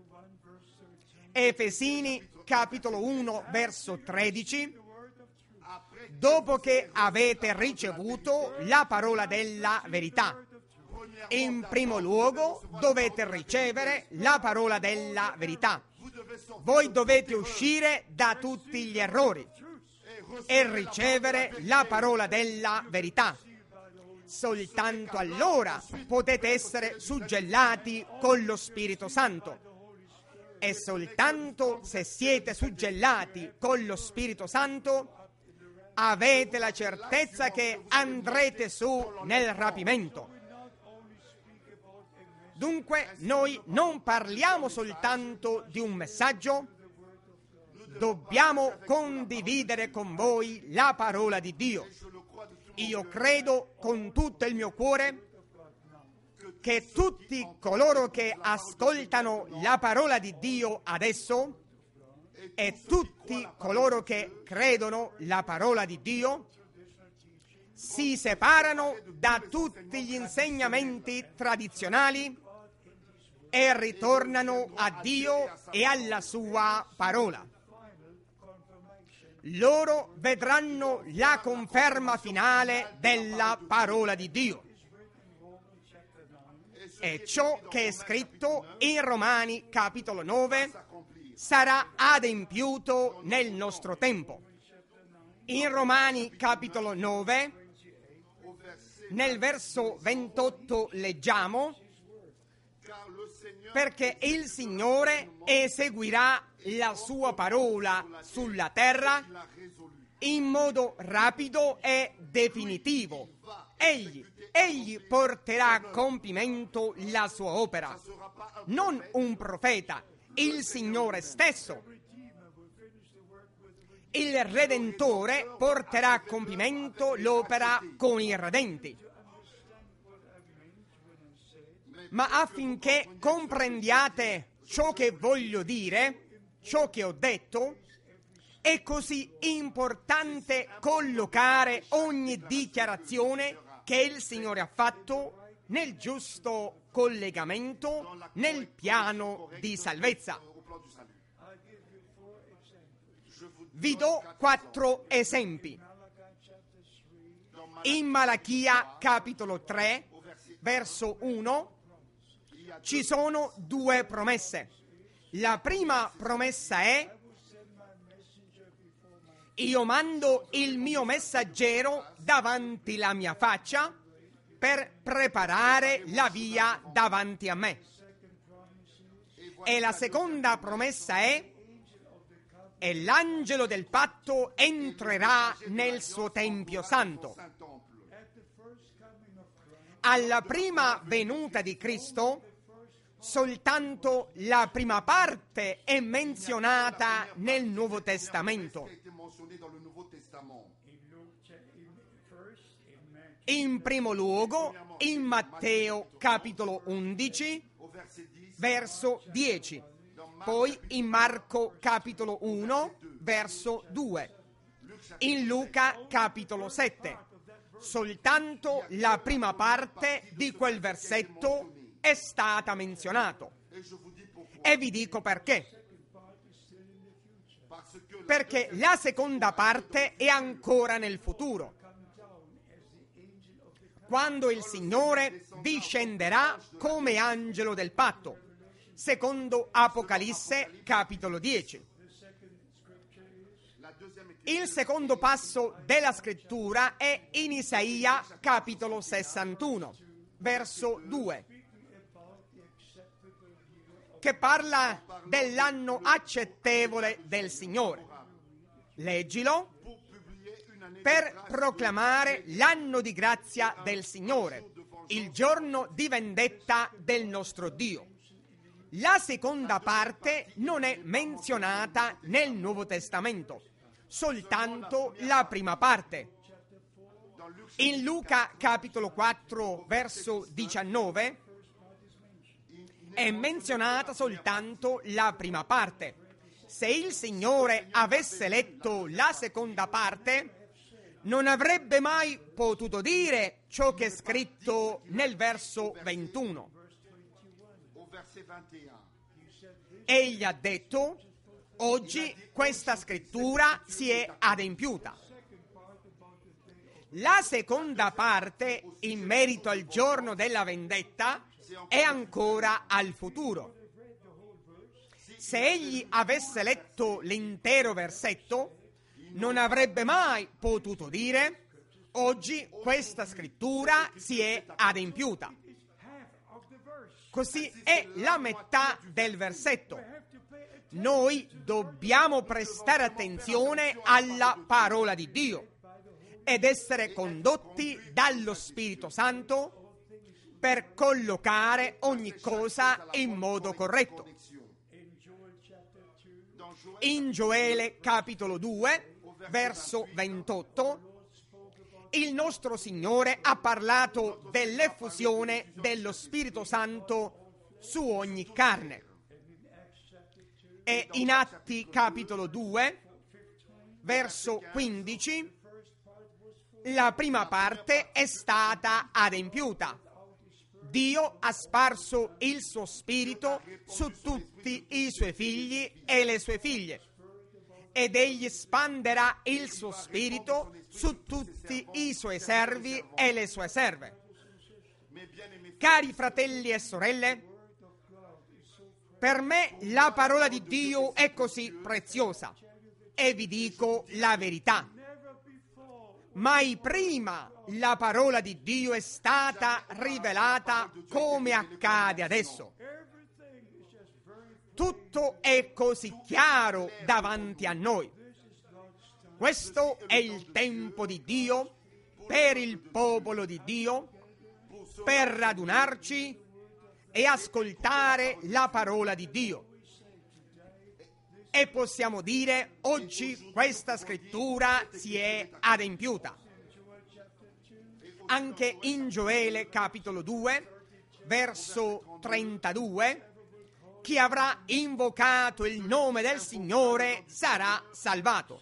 Efesini capitolo uno verso tredici, dopo che avete ricevuto la parola della verità, in primo luogo dovete ricevere la parola della verità. Voi dovete uscire da tutti gli errori e ricevere la parola della verità. Soltanto allora potete essere suggellati con lo Spirito Santo. E soltanto se siete suggellati con lo Spirito Santo avete la certezza che andrete su nel rapimento. Dunque noi non parliamo soltanto di un messaggio, dobbiamo condividere con voi la parola di Dio. Io credo con tutto il mio cuore che tutti coloro che ascoltano la parola di Dio adesso e tutti coloro che credono la parola di Dio si separano da tutti gli insegnamenti tradizionali e ritornano a Dio e alla sua parola. Loro vedranno la conferma finale della parola di Dio. E ciò che è scritto in Romani capitolo nove sarà adempiuto nel nostro tempo. In Romani capitolo nove, nel verso ventotto leggiamo: perché il Signore eseguirà la sua parola sulla terra in modo rapido e definitivo. Egli, egli porterà a compimento la sua opera. Non un profeta, il Signore stesso. Il Redentore porterà a compimento l'opera con i redenti. Ma affinché comprendiate ciò che voglio dire, ciò che ho detto, è così importante collocare ogni dichiarazione che il Signore ha fatto nel giusto collegamento, nel piano di salvezza. Vi do quattro esempi. In Malachia capitolo tre, verso uno, ci sono due promesse. La prima promessa è: io mando il mio messaggero davanti la mia faccia per preparare la via davanti a me. E la seconda promessa è: e l'angelo del patto entrerà nel suo tempio santo. Alla prima venuta di Cristo, soltanto la prima parte è menzionata nel Nuovo Testamento. In primo luogo, in Matteo capitolo undici, verso dieci. Poi in Marco capitolo uno, verso due. In Luca capitolo sette. Soltanto la prima parte di quel versetto è stata menzionata. E vi dico perché. Perché la seconda parte è ancora nel futuro, quando il Signore discenderà come angelo del patto, secondo Apocalisse capitolo dieci. Il secondo passo della scrittura è in Isaia capitolo sessantuno, verso due, che parla dell'anno accettevole del Signore. Leggilo: per proclamare l'anno di grazia del Signore, il giorno di vendetta del nostro Dio. La seconda parte non è menzionata nel Nuovo Testamento, soltanto la prima parte. In Luca capitolo quattro, verso diciannove, è menzionata soltanto la prima parte. Se il Signore avesse letto la seconda parte, non avrebbe mai potuto dire ciò che è scritto nel verso ventuno. Egli ha detto: oggi questa scrittura si è adempiuta. La seconda parte, in merito al giorno della vendetta, è ancora al futuro. Se egli avesse letto l'intero versetto, non avrebbe mai potuto dire: oggi questa scrittura si è adempiuta. Così è la metà del versetto. Noi dobbiamo prestare attenzione alla parola di Dio ed essere condotti dallo Spirito Santo per collocare ogni cosa in modo corretto. In Gioele capitolo due, verso ventotto, il nostro Signore ha parlato dell'effusione dello Spirito Santo su ogni carne. E in Atti capitolo due, verso quindici, la prima parte è stata adempiuta. Dio ha sparso il suo Spirito su tutti i suoi figli e le sue figlie, ed egli spanderà il suo Spirito su tutti i suoi servi e le sue serve. Cari fratelli e sorelle, per me la parola di Dio è così preziosa, e vi dico la verità. Mai prima la parola di Dio è stata rivelata come accade adesso. Tutto è così chiaro davanti a noi. Questo è il tempo di Dio per il popolo di Dio, per radunarci e ascoltare la parola di Dio. e possiamo dire oggi questa scrittura si è adempiuta. Anche in Gioele capitolo due, verso trentadue, chi avrà invocato il nome del Signore sarà salvato.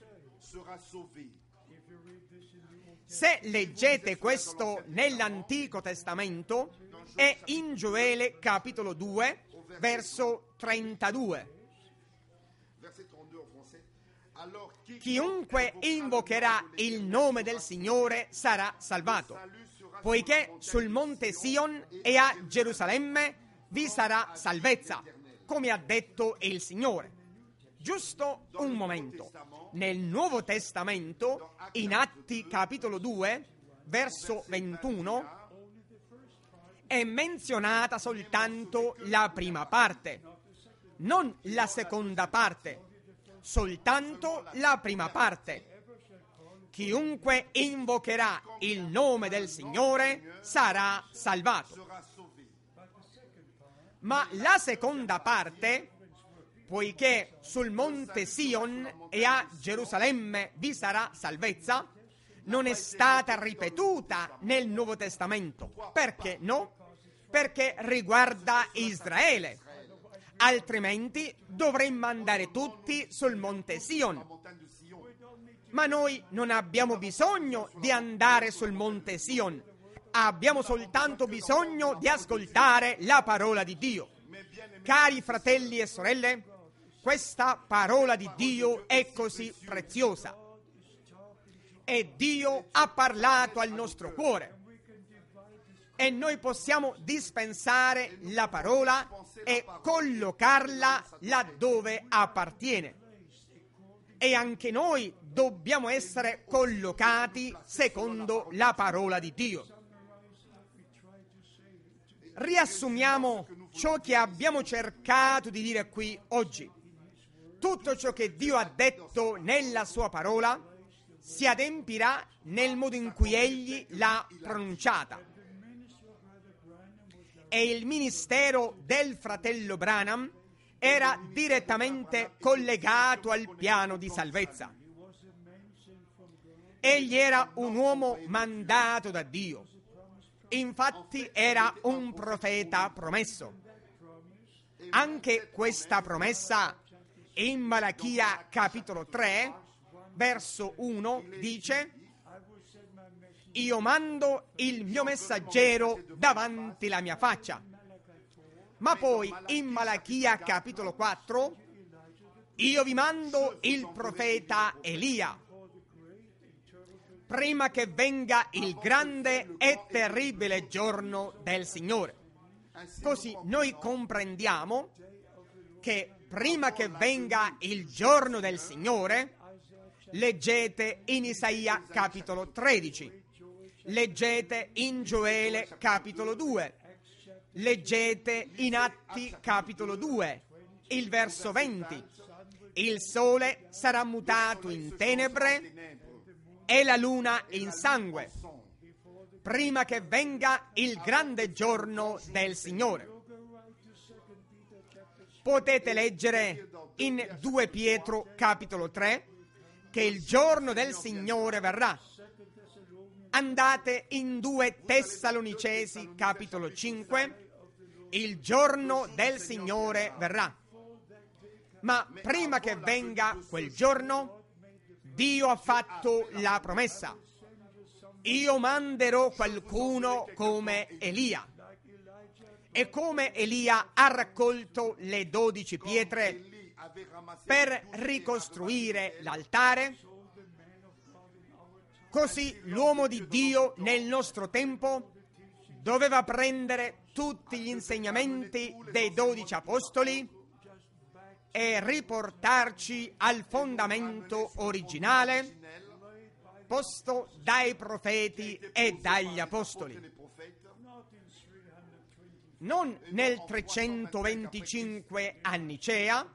Se leggete questo nell'Antico Testamento, è in Gioele capitolo due, verso trentadue. Chiunque invocherà il nome del Signore sarà salvato, poiché sul monte Sion e a Gerusalemme vi sarà salvezza, come ha detto il Signore. Giusto un momento. Nel Nuovo Testamento, in Atti capitolo due, verso ventuno, è menzionata soltanto la prima parte, non la seconda parte, soltanto la prima parte. Chiunque invocherà il nome del Signore sarà salvato. Ma la seconda parte, poiché sul monte Sion e a Gerusalemme vi sarà salvezza, non è stata ripetuta nel Nuovo Testamento. Perché no? Perché riguarda Israele. Altrimenti dovremmo andare tutti sul monte Sion. Ma noi non abbiamo bisogno di andare sul monte Sion. Abbiamo soltanto bisogno di ascoltare la parola di Dio. Cari fratelli e sorelle, questa parola di Dio è così preziosa. E Dio ha parlato al nostro cuore. E noi possiamo dispensare la parola e collocarla laddove appartiene. E anche noi dobbiamo essere collocati secondo la parola di Dio. Riassumiamo ciò che abbiamo cercato di dire qui oggi. Tutto ciò che Dio ha detto nella sua parola si adempirà nel modo in cui Egli l'ha pronunciata. E il ministero del fratello Branham era direttamente collegato al piano di salvezza. Egli era un uomo mandato da Dio. Infatti era un profeta promesso. Anche questa promessa in Malachia capitolo tre, verso uno, dice: io mando il mio messaggero davanti la mia faccia. Ma poi in Malachia capitolo quattro, io vi mando il profeta Elia, prima che venga il grande e terribile giorno del Signore. Così noi comprendiamo che prima che venga il giorno del Signore, leggete in Isaia capitolo tredici, leggete in Gioele capitolo due, leggete in Atti capitolo due, il verso venti. Il sole sarà mutato in tenebre e la luna in sangue, prima che venga il grande giorno del Signore. Potete leggere in due Pietro capitolo tre che il giorno del Signore verrà. Andate in due Tessalonicesi capitolo cinque, il giorno del Signore verrà. Ma prima che venga quel giorno, Dio ha fatto la promessa: io manderò qualcuno come Elia. E come Elia ha raccolto le dodici pietre per ricostruire l'altare, così l'uomo di Dio nel nostro tempo doveva prendere tutti gli insegnamenti dei dodici apostoli e riportarci al fondamento originale posto dai profeti e dagli apostoli. Non nel trecentoventicinque a Nicea,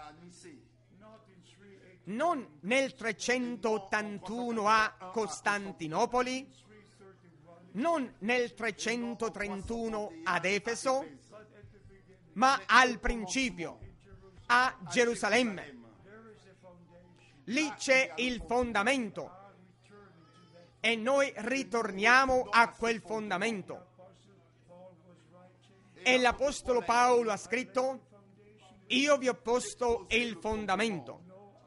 non nel trecentottantuno a Costantinopoli, non nel trecentotrentuno ad Efeso, ma al principio a Gerusalemme. Lì c'è il fondamento e noi ritorniamo a quel fondamento. E l'Apostolo Paolo ha scritto: io vi ho posto il fondamento.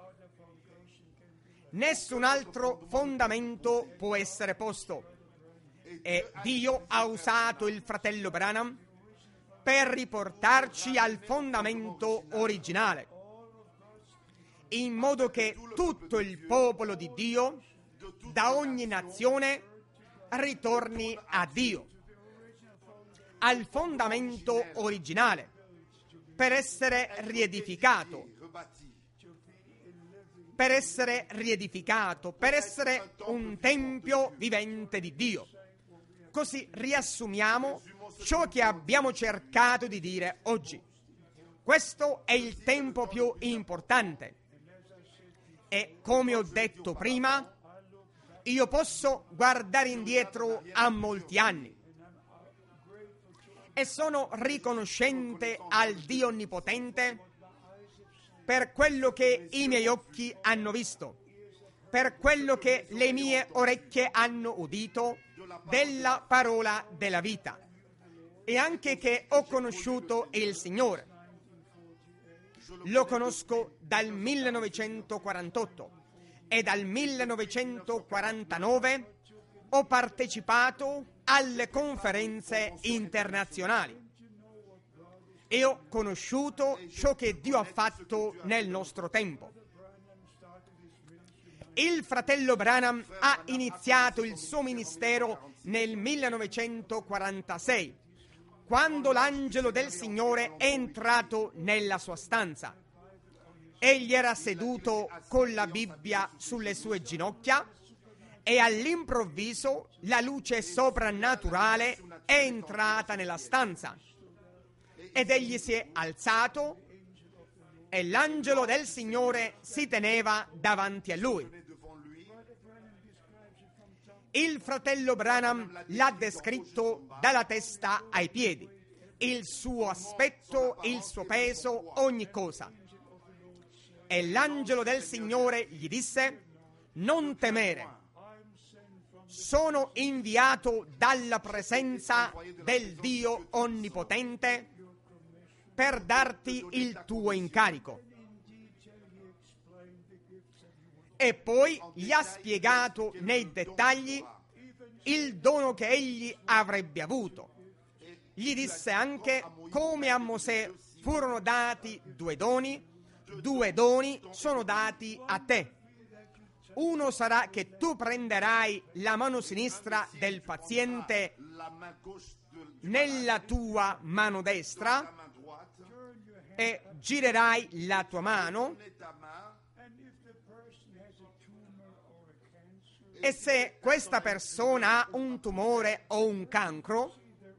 Nessun altro fondamento può essere posto. E Dio ha usato il fratello Branham per riportarci al fondamento originale, in modo che tutto il popolo di Dio, da ogni nazione, ritorni a Dio, al fondamento originale, per essere riedificato, per essere riedificato, per essere un tempio vivente di Dio. Così riassumiamo ciò che abbiamo cercato di dire oggi. Questo è il tempo più importante. E come ho detto prima, io posso guardare indietro a molti anni e sono riconoscente al Dio Onnipotente per quello che i miei occhi hanno visto, per quello che le mie orecchie hanno udito della parola della vita, e anche che ho conosciuto il Signore. Lo conosco dal millenovecentoquarantotto e dal millenovecentoquarantanove ho partecipato alle conferenze internazionali e ho conosciuto ciò che Dio ha fatto nel nostro tempo. Il fratello Branham ha iniziato il suo ministero nel millenovecentoquarantasei, quando l'angelo del Signore è entrato nella sua stanza. Egli era seduto con la Bibbia sulle sue ginocchia e all'improvviso la luce soprannaturale è entrata nella stanza ed egli si è alzato e l'angelo del Signore si teneva davanti a lui. Il fratello Branham l'ha descritto dalla testa ai piedi, il suo aspetto, il suo peso, ogni cosa. E l'angelo del Signore gli disse: non temere, sono inviato dalla presenza del Dio Onnipotente per darti il tuo incarico. E poi gli ha spiegato nei dettagli il dono che egli avrebbe avuto. Gli disse anche come a Mosè furono dati due doni, due doni sono dati a te. Uno sarà che tu prenderai la mano sinistra del paziente nella tua mano destra e girerai la tua mano, e se questa persona ha un tumore o un cancro,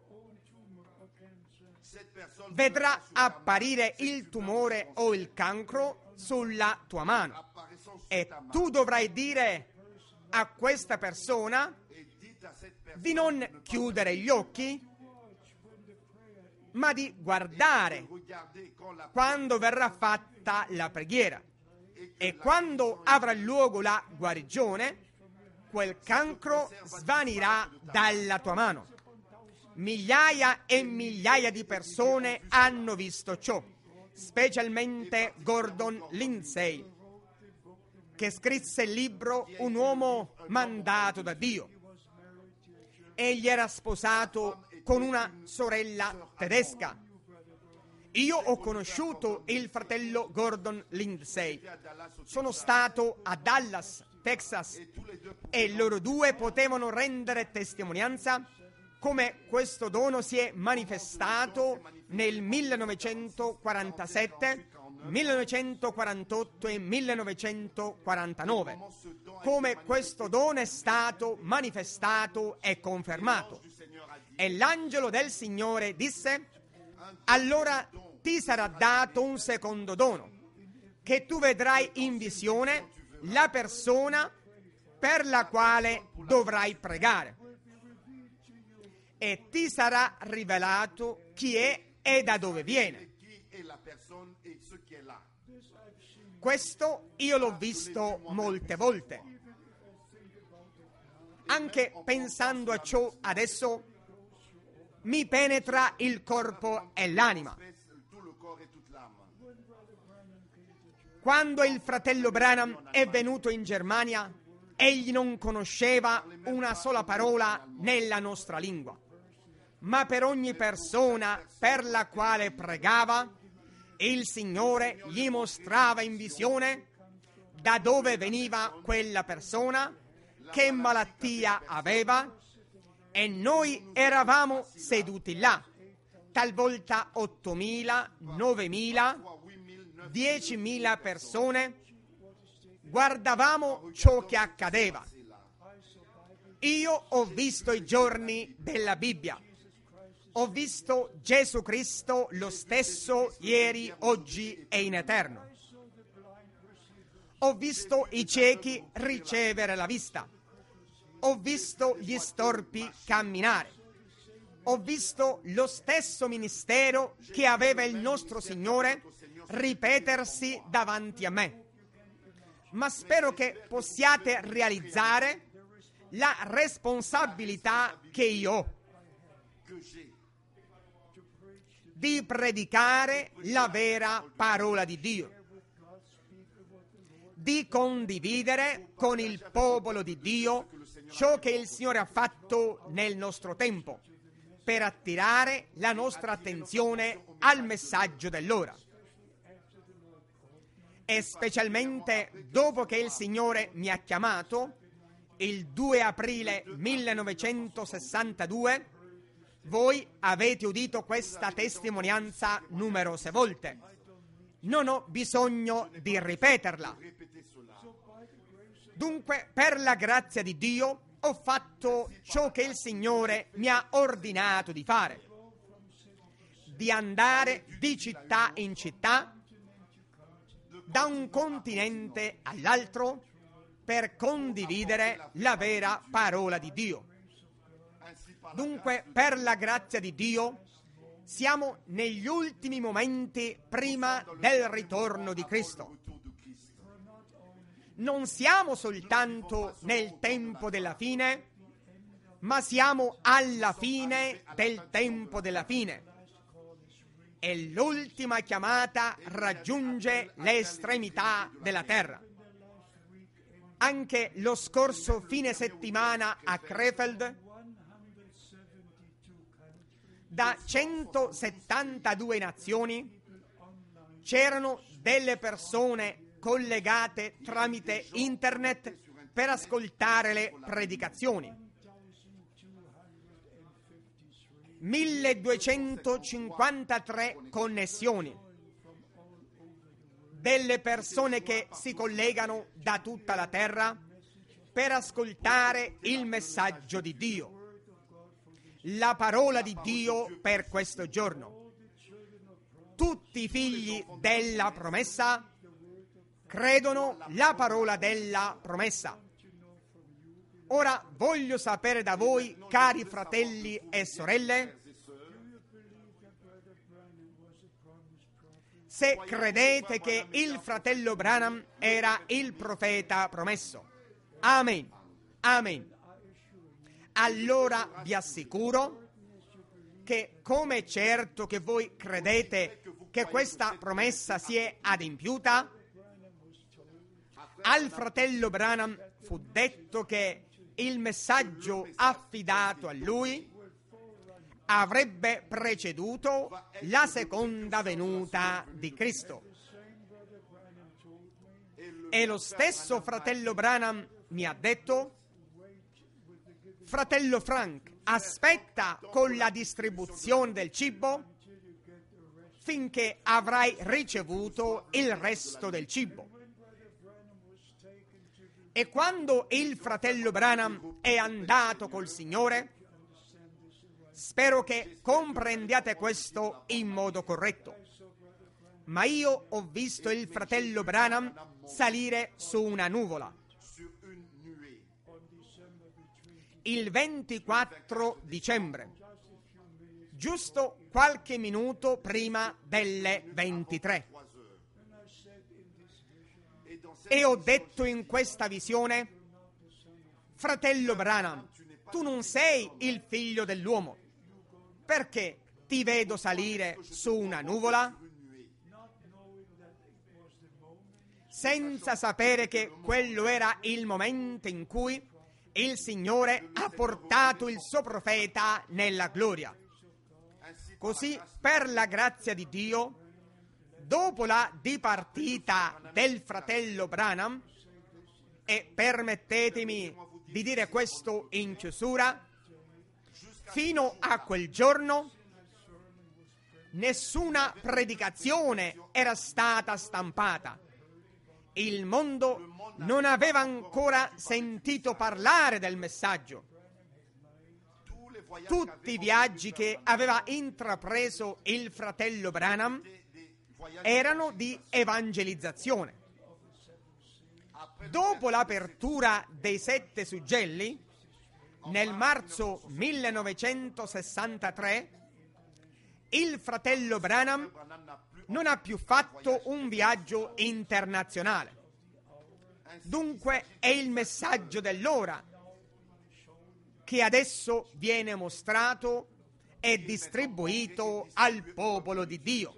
vedrà apparire il tumore o il cancro sulla tua mano e tu dovrai dire a questa persona di non chiudere gli occhi, ma di guardare quando verrà fatta la preghiera, e quando avrà luogo la guarigione quel cancro svanirà dalla tua mano. Migliaia e migliaia di persone hanno visto ciò, specialmente Gordon Lindsay, che scrisse il libro Un uomo mandato da Dio. Egli era sposato con una sorella tedesca. Io ho conosciuto il fratello Gordon Lindsay. Sono stato a Dallas, Texas, e loro due potevano rendere testimonianza come questo dono si è manifestato nel millenovecentoquarantasette, millenovecentoquarantotto e millenovecentoquarantanove, come questo dono è stato manifestato e confermato. E l'angelo del Signore disse: allora ti sarà dato un secondo dono, che tu vedrai in visione la persona per la quale dovrai pregare, e ti sarà rivelato chi è e da dove viene. Questo io l'ho visto molte volte. Anche pensando a ciò adesso, mi penetra il corpo e l'anima. Quando il fratello Branham è venuto in Germania, egli non conosceva una sola parola nella nostra lingua, ma per ogni persona per la quale pregava, il Signore gli mostrava in visione da dove veniva quella persona, che malattia aveva, e noi eravamo seduti là, talvolta ottomila, novemila, diecimila persone, guardavamo ciò che accadeva. Io ho visto i giorni della Bibbia, ho visto Gesù Cristo lo stesso ieri, oggi e in eterno. Ho visto i ciechi ricevere la vista, ho visto gli storpi camminare, ho visto lo stesso ministero che aveva il nostro Signore ripetersi davanti a me. Ma spero che possiate realizzare la responsabilità che io ho di predicare la vera parola di Dio, di condividere con il popolo di Dio ciò che il Signore ha fatto nel nostro tempo, per attirare la nostra attenzione al messaggio dell'ora. E specialmente dopo che il Signore mi ha chiamato, il due aprile millenovecentosessantadue, voi avete udito questa testimonianza numerose volte. Non ho bisogno di ripeterla. Dunque, per la grazia di Dio, ho fatto ciò che il Signore mi ha ordinato di fare, di andare di città in città, da un continente all'altro, per condividere la vera parola di Dio. Dunque, per la grazia di Dio, siamo negli ultimi momenti prima del ritorno di Cristo. Non siamo soltanto nel tempo della fine, ma siamo alla fine del tempo della fine. E l'ultima chiamata raggiunge le estremità della terra. Anche lo scorso fine settimana a Krefeld, da centosettantadue nazioni, c'erano delle persone collegate tramite internet per ascoltare le predicazioni. milleduecentocinquantatré connessioni, delle persone che si collegano da tutta la terra per ascoltare il messaggio di Dio, la parola di Dio per questo giorno. Tutti i figli della promessa credono la parola della promessa. Ora voglio sapere da voi, cari fratelli e sorelle, se credete che il fratello Branham era il profeta promesso. Amen. Amen. Allora vi assicuro che, come è certo che voi credete che questa promessa si è adempiuta, al fratello Branham fu detto che il messaggio affidato a lui avrebbe preceduto la seconda venuta di Cristo. E lo stesso fratello Branham mi ha detto: fratello Frank, aspetta con la distribuzione del cibo finché avrai ricevuto il resto del cibo. E quando il fratello Branham è andato col Signore, spero che comprendiate questo in modo corretto, ma io ho visto il fratello Branham salire su una nuvola. Il ventiquattro dicembre, giusto qualche minuto prima delle ventitré. E ho detto in questa visione: fratello Branham, tu non sei il figlio dell'uomo, perché ti vedo salire su una nuvola? Senza sapere che quello era il momento in cui il Signore ha portato il suo profeta nella gloria. Così, per la grazia di Dio, dopo la dipartita del fratello Branham, e permettetemi di dire questo in chiusura, fino a quel giorno nessuna predicazione era stata stampata. Il mondo non aveva ancora sentito parlare del messaggio. Tutti i viaggi che aveva intrapreso il fratello Branham erano di evangelizzazione. Dopo l'apertura dei sette suggelli, nel marzo millenovecentosessantatré, il fratello Branham non ha più fatto un viaggio internazionale. Dunque è il messaggio dell'ora che adesso viene mostrato e distribuito al popolo di Dio.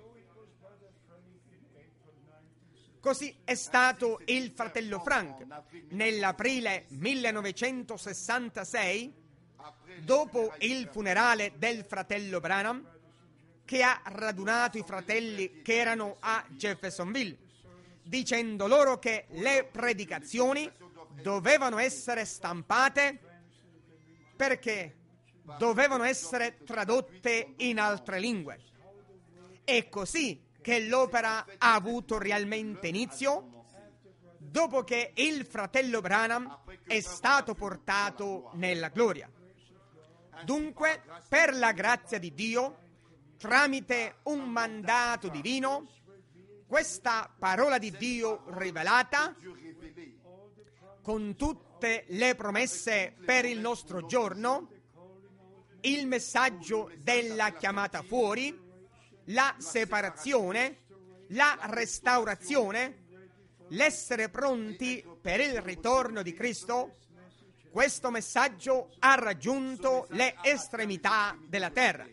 Così è stato il fratello Frank nell'aprile millenovecentosessantasei, dopo il funerale del fratello Branham, che ha radunato i fratelli che erano a Jeffersonville, dicendo loro che le predicazioni dovevano essere stampate perché dovevano essere tradotte in altre lingue. È così che l'opera ha avuto realmente inizio, dopo che il fratello Branham è stato portato nella gloria. Dunque, per la grazia di Dio, tramite un mandato divino, questa parola di Dio rivelata, con tutte le promesse per il nostro giorno, il messaggio della chiamata fuori, la separazione, la restaurazione, l'essere pronti per il ritorno di Cristo, questo messaggio ha raggiunto le estremità della terra.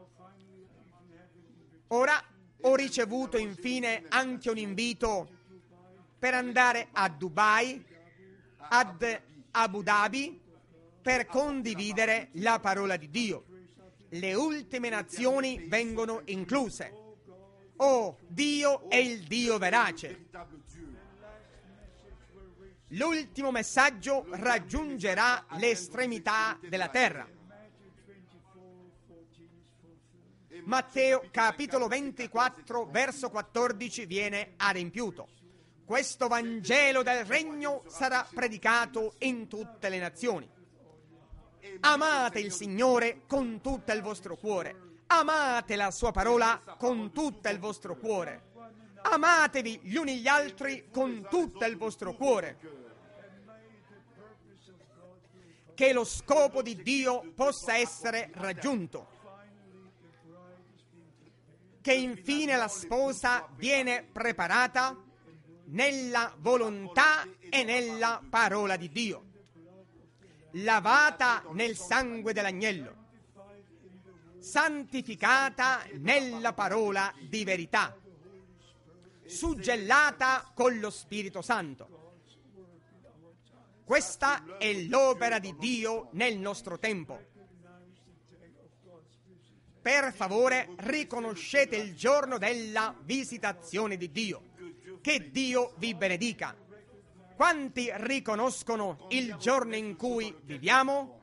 Ora ho ricevuto infine anche un invito per andare a Dubai, ad Abu Dhabi, per condividere la parola di Dio. Le ultime nazioni vengono incluse. Oh, Dio è il Dio verace. L'ultimo messaggio raggiungerà le estremità della terra. Matteo capitolo ventiquattro verso quattordici viene adempiuto. Questo Vangelo del Regno sarà predicato in tutte le nazioni. Amate il Signore con tutto il vostro cuore. Amate la sua parola con tutto il vostro cuore. Amatevi gli uni gli altri con tutto il vostro cuore. Che lo scopo di Dio possa essere raggiunto. Che infine la sposa viene preparata nella volontà e nella parola di Dio, lavata nel sangue dell'agnello, santificata nella parola di verità, suggellata con lo Spirito Santo. Questa è l'opera di Dio nel nostro tempo. Per favore, riconoscete il giorno della visitazione di Dio. Che Dio vi benedica. Quanti riconoscono il giorno in cui viviamo?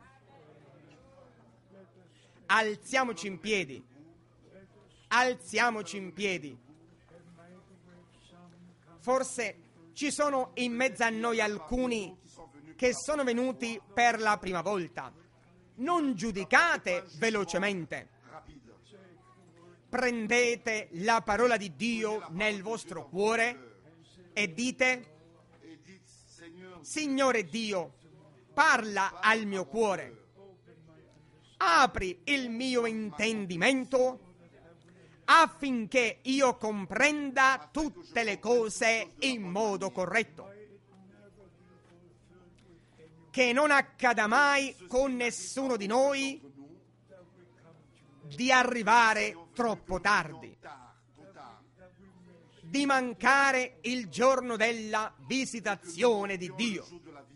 Alziamoci in piedi. Alziamoci in piedi. Forse ci sono in mezzo a noi alcuni che sono venuti per la prima volta. Non giudicate velocemente. Prendete la parola di Dio nel vostro cuore e dite: Signore Dio, parla al mio cuore. Apri il mio intendimento affinché io comprenda tutte le cose in modo corretto. Che non accada mai con nessuno di noi di arrivare troppo tardi, di mancare il giorno della visitazione di Dio.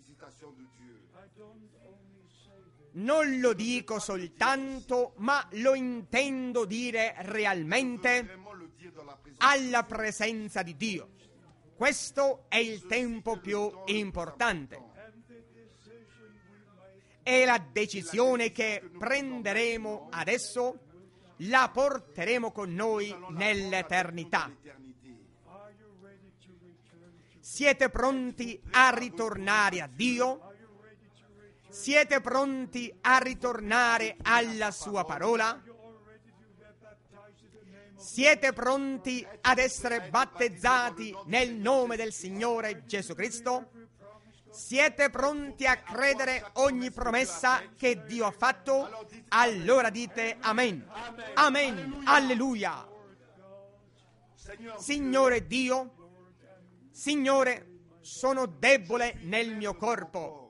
Non lo dico soltanto, ma lo intendo dire realmente alla presenza di Dio. Questo è il tempo più importante. E la decisione che prenderemo adesso la porteremo con noi nell'eternità. Siete pronti a ritornare a Dio? Siete pronti a ritornare alla sua parola? Siete pronti ad essere battezzati nel nome del Signore Gesù Cristo? Siete pronti a credere ogni promessa che Dio ha fatto? Allora dite Amen. Amen. Alleluia. Signore Dio, Signore, sono debole nel mio corpo,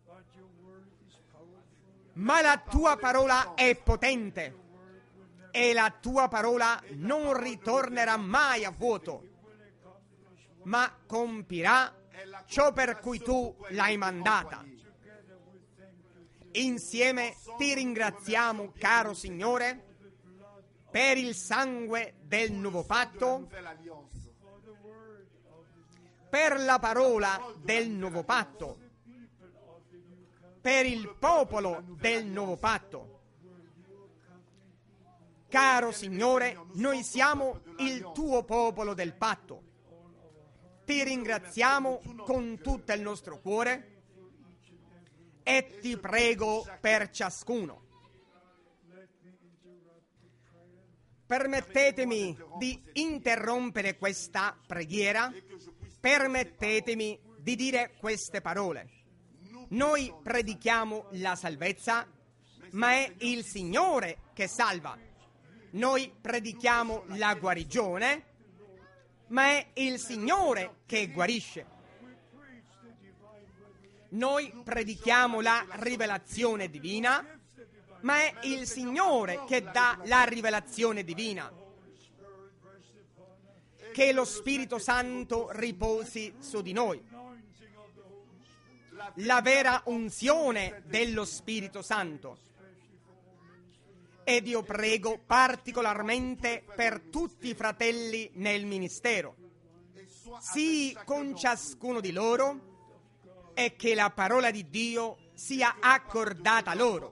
ma la tua parola è potente e la tua parola non ritornerà mai a vuoto, ma compirà ciò per cui tu l'hai mandata. Insieme ti ringraziamo, caro Signore, per il sangue del nuovo patto, per la parola del nuovo patto, per il popolo del nuovo patto. Caro Signore, noi siamo il tuo popolo del patto. Ti ringraziamo con tutto il nostro cuore e ti prego per ciascuno. Permettetemi di interrompere questa preghiera, permettetemi di dire queste parole. Noi predichiamo la salvezza, ma è il Signore che salva. Noi predichiamo la guarigione, ma è il Signore che guarisce. Noi predichiamo la rivelazione divina, ma è il Signore che dà la rivelazione divina. Che lo Spirito Santo riposi su di noi. La vera unzione dello Spirito Santo. Ed io prego particolarmente per tutti i fratelli nel ministero, sii con ciascuno di loro, e che la parola di Dio sia accordata loro,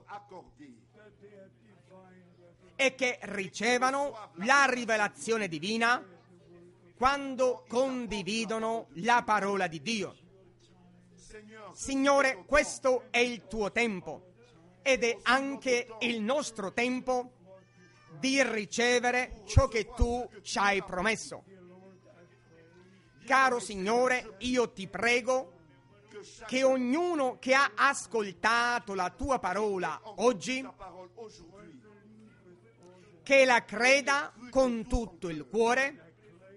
e che ricevano la rivelazione divina quando condividono la parola di Dio. Signore, questo è il tuo tempo. Ed è anche il nostro tempo di ricevere ciò che tu ci hai promesso. Caro Signore, io ti prego che ognuno che ha ascoltato la tua parola oggi, che la creda con tutto il cuore,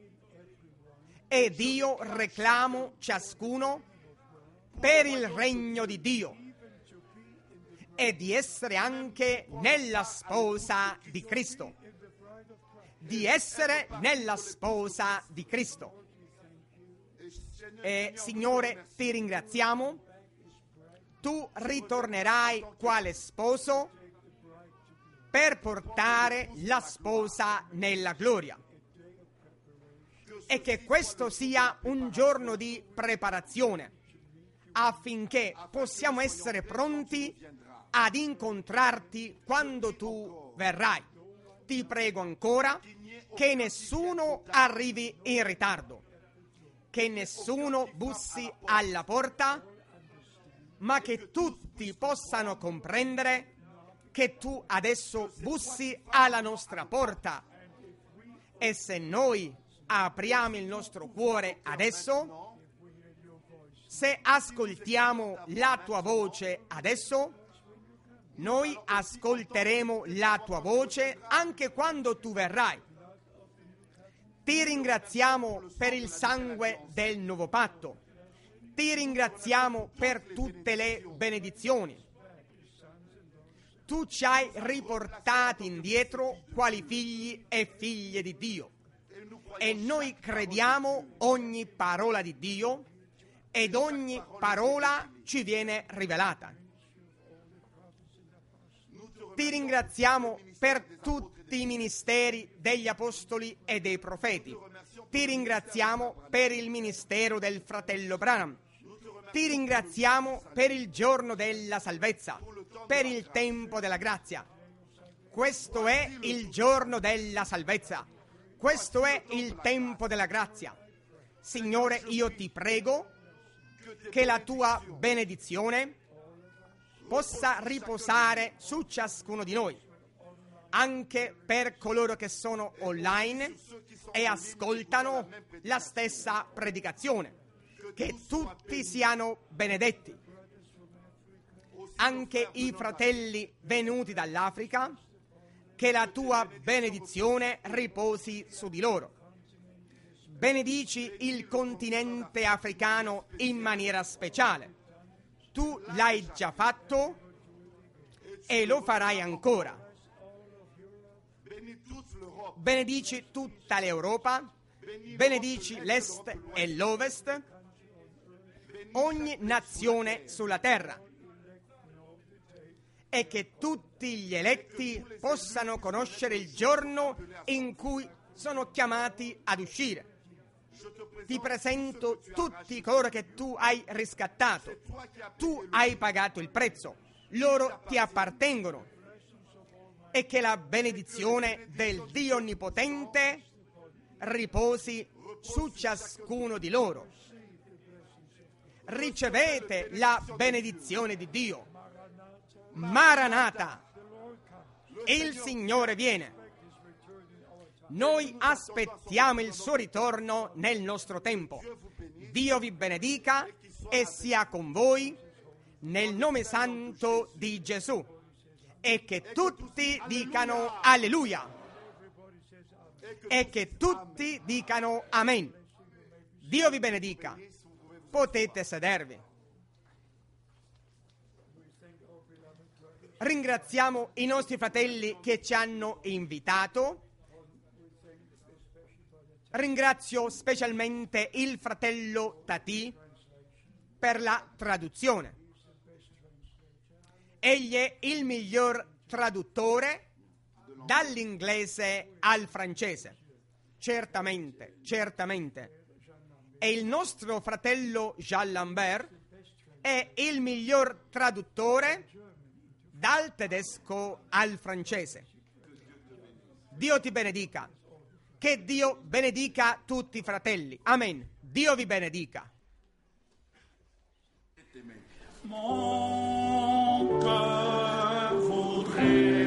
ed io reclamo ciascuno per il regno di Dio e di essere anche nella sposa di Cristo, di essere nella sposa di Cristo. E Signore, ti ringraziamo, tu ritornerai quale sposo per portare la sposa nella gloria. E che questo sia un giorno di preparazione, affinché possiamo essere pronti ad incontrarti quando tu verrai. Ti prego ancora che nessuno arrivi in ritardo, che nessuno bussi alla porta, ma che tutti possano comprendere che tu adesso bussi alla nostra porta. E se noi apriamo il nostro cuore adesso, se ascoltiamo la tua voce adesso, noi ascolteremo la tua voce anche quando tu verrai. Ti ringraziamo per il sangue del nuovo patto. Ti ringraziamo per tutte le benedizioni. Tu ci hai riportati indietro quali figli e figlie di Dio. E noi crediamo ogni parola di Dio ed ogni parola ci viene rivelata. Ti ringraziamo per tutti i ministeri degli apostoli e dei profeti. Ti ringraziamo per il ministero del fratello Branham. Ti ringraziamo per il giorno della salvezza, per il tempo della grazia. Questo è il giorno della salvezza. Questo è il tempo della grazia. Signore, io ti prego che la tua benedizione possa riposare su ciascuno di noi, anche per coloro che sono online e ascoltano la stessa predicazione. Che tutti siano benedetti, anche i fratelli venuti dall'Africa, che la tua benedizione riposi su di loro. Benedici il continente africano in maniera speciale. Tu l'hai già fatto e lo farai ancora. Benedici tutta l'Europa, benedici l'Est e l'Ovest, ogni nazione sulla terra, e che tutti gli eletti possano conoscere il giorno in cui sono chiamati ad uscire. Ti presento tutti coloro che tu hai riscattato. Tu hai pagato il prezzo, loro ti appartengono, e che la benedizione del Dio Onnipotente riposi su ciascuno di loro. Ricevete la benedizione di Dio. Maranatha, il Signore viene. Noi aspettiamo il suo ritorno nel nostro tempo. Dio vi benedica e sia con voi nel nome santo di Gesù, e che tutti dicano alleluia, e che tutti dicano amen. Dio vi benedica. Potete sedervi. Ringraziamo i nostri fratelli che ci hanno invitato. Ringrazio specialmente il fratello Tati per la traduzione. Egli è il miglior traduttore dall'inglese al francese. Certamente, certamente. E il nostro fratello Jean Lambert è il miglior traduttore dal tedesco al francese. Dio ti benedica. Che Dio benedica tutti i fratelli. Amen. Dio vi benedica. Mon cœur voudrait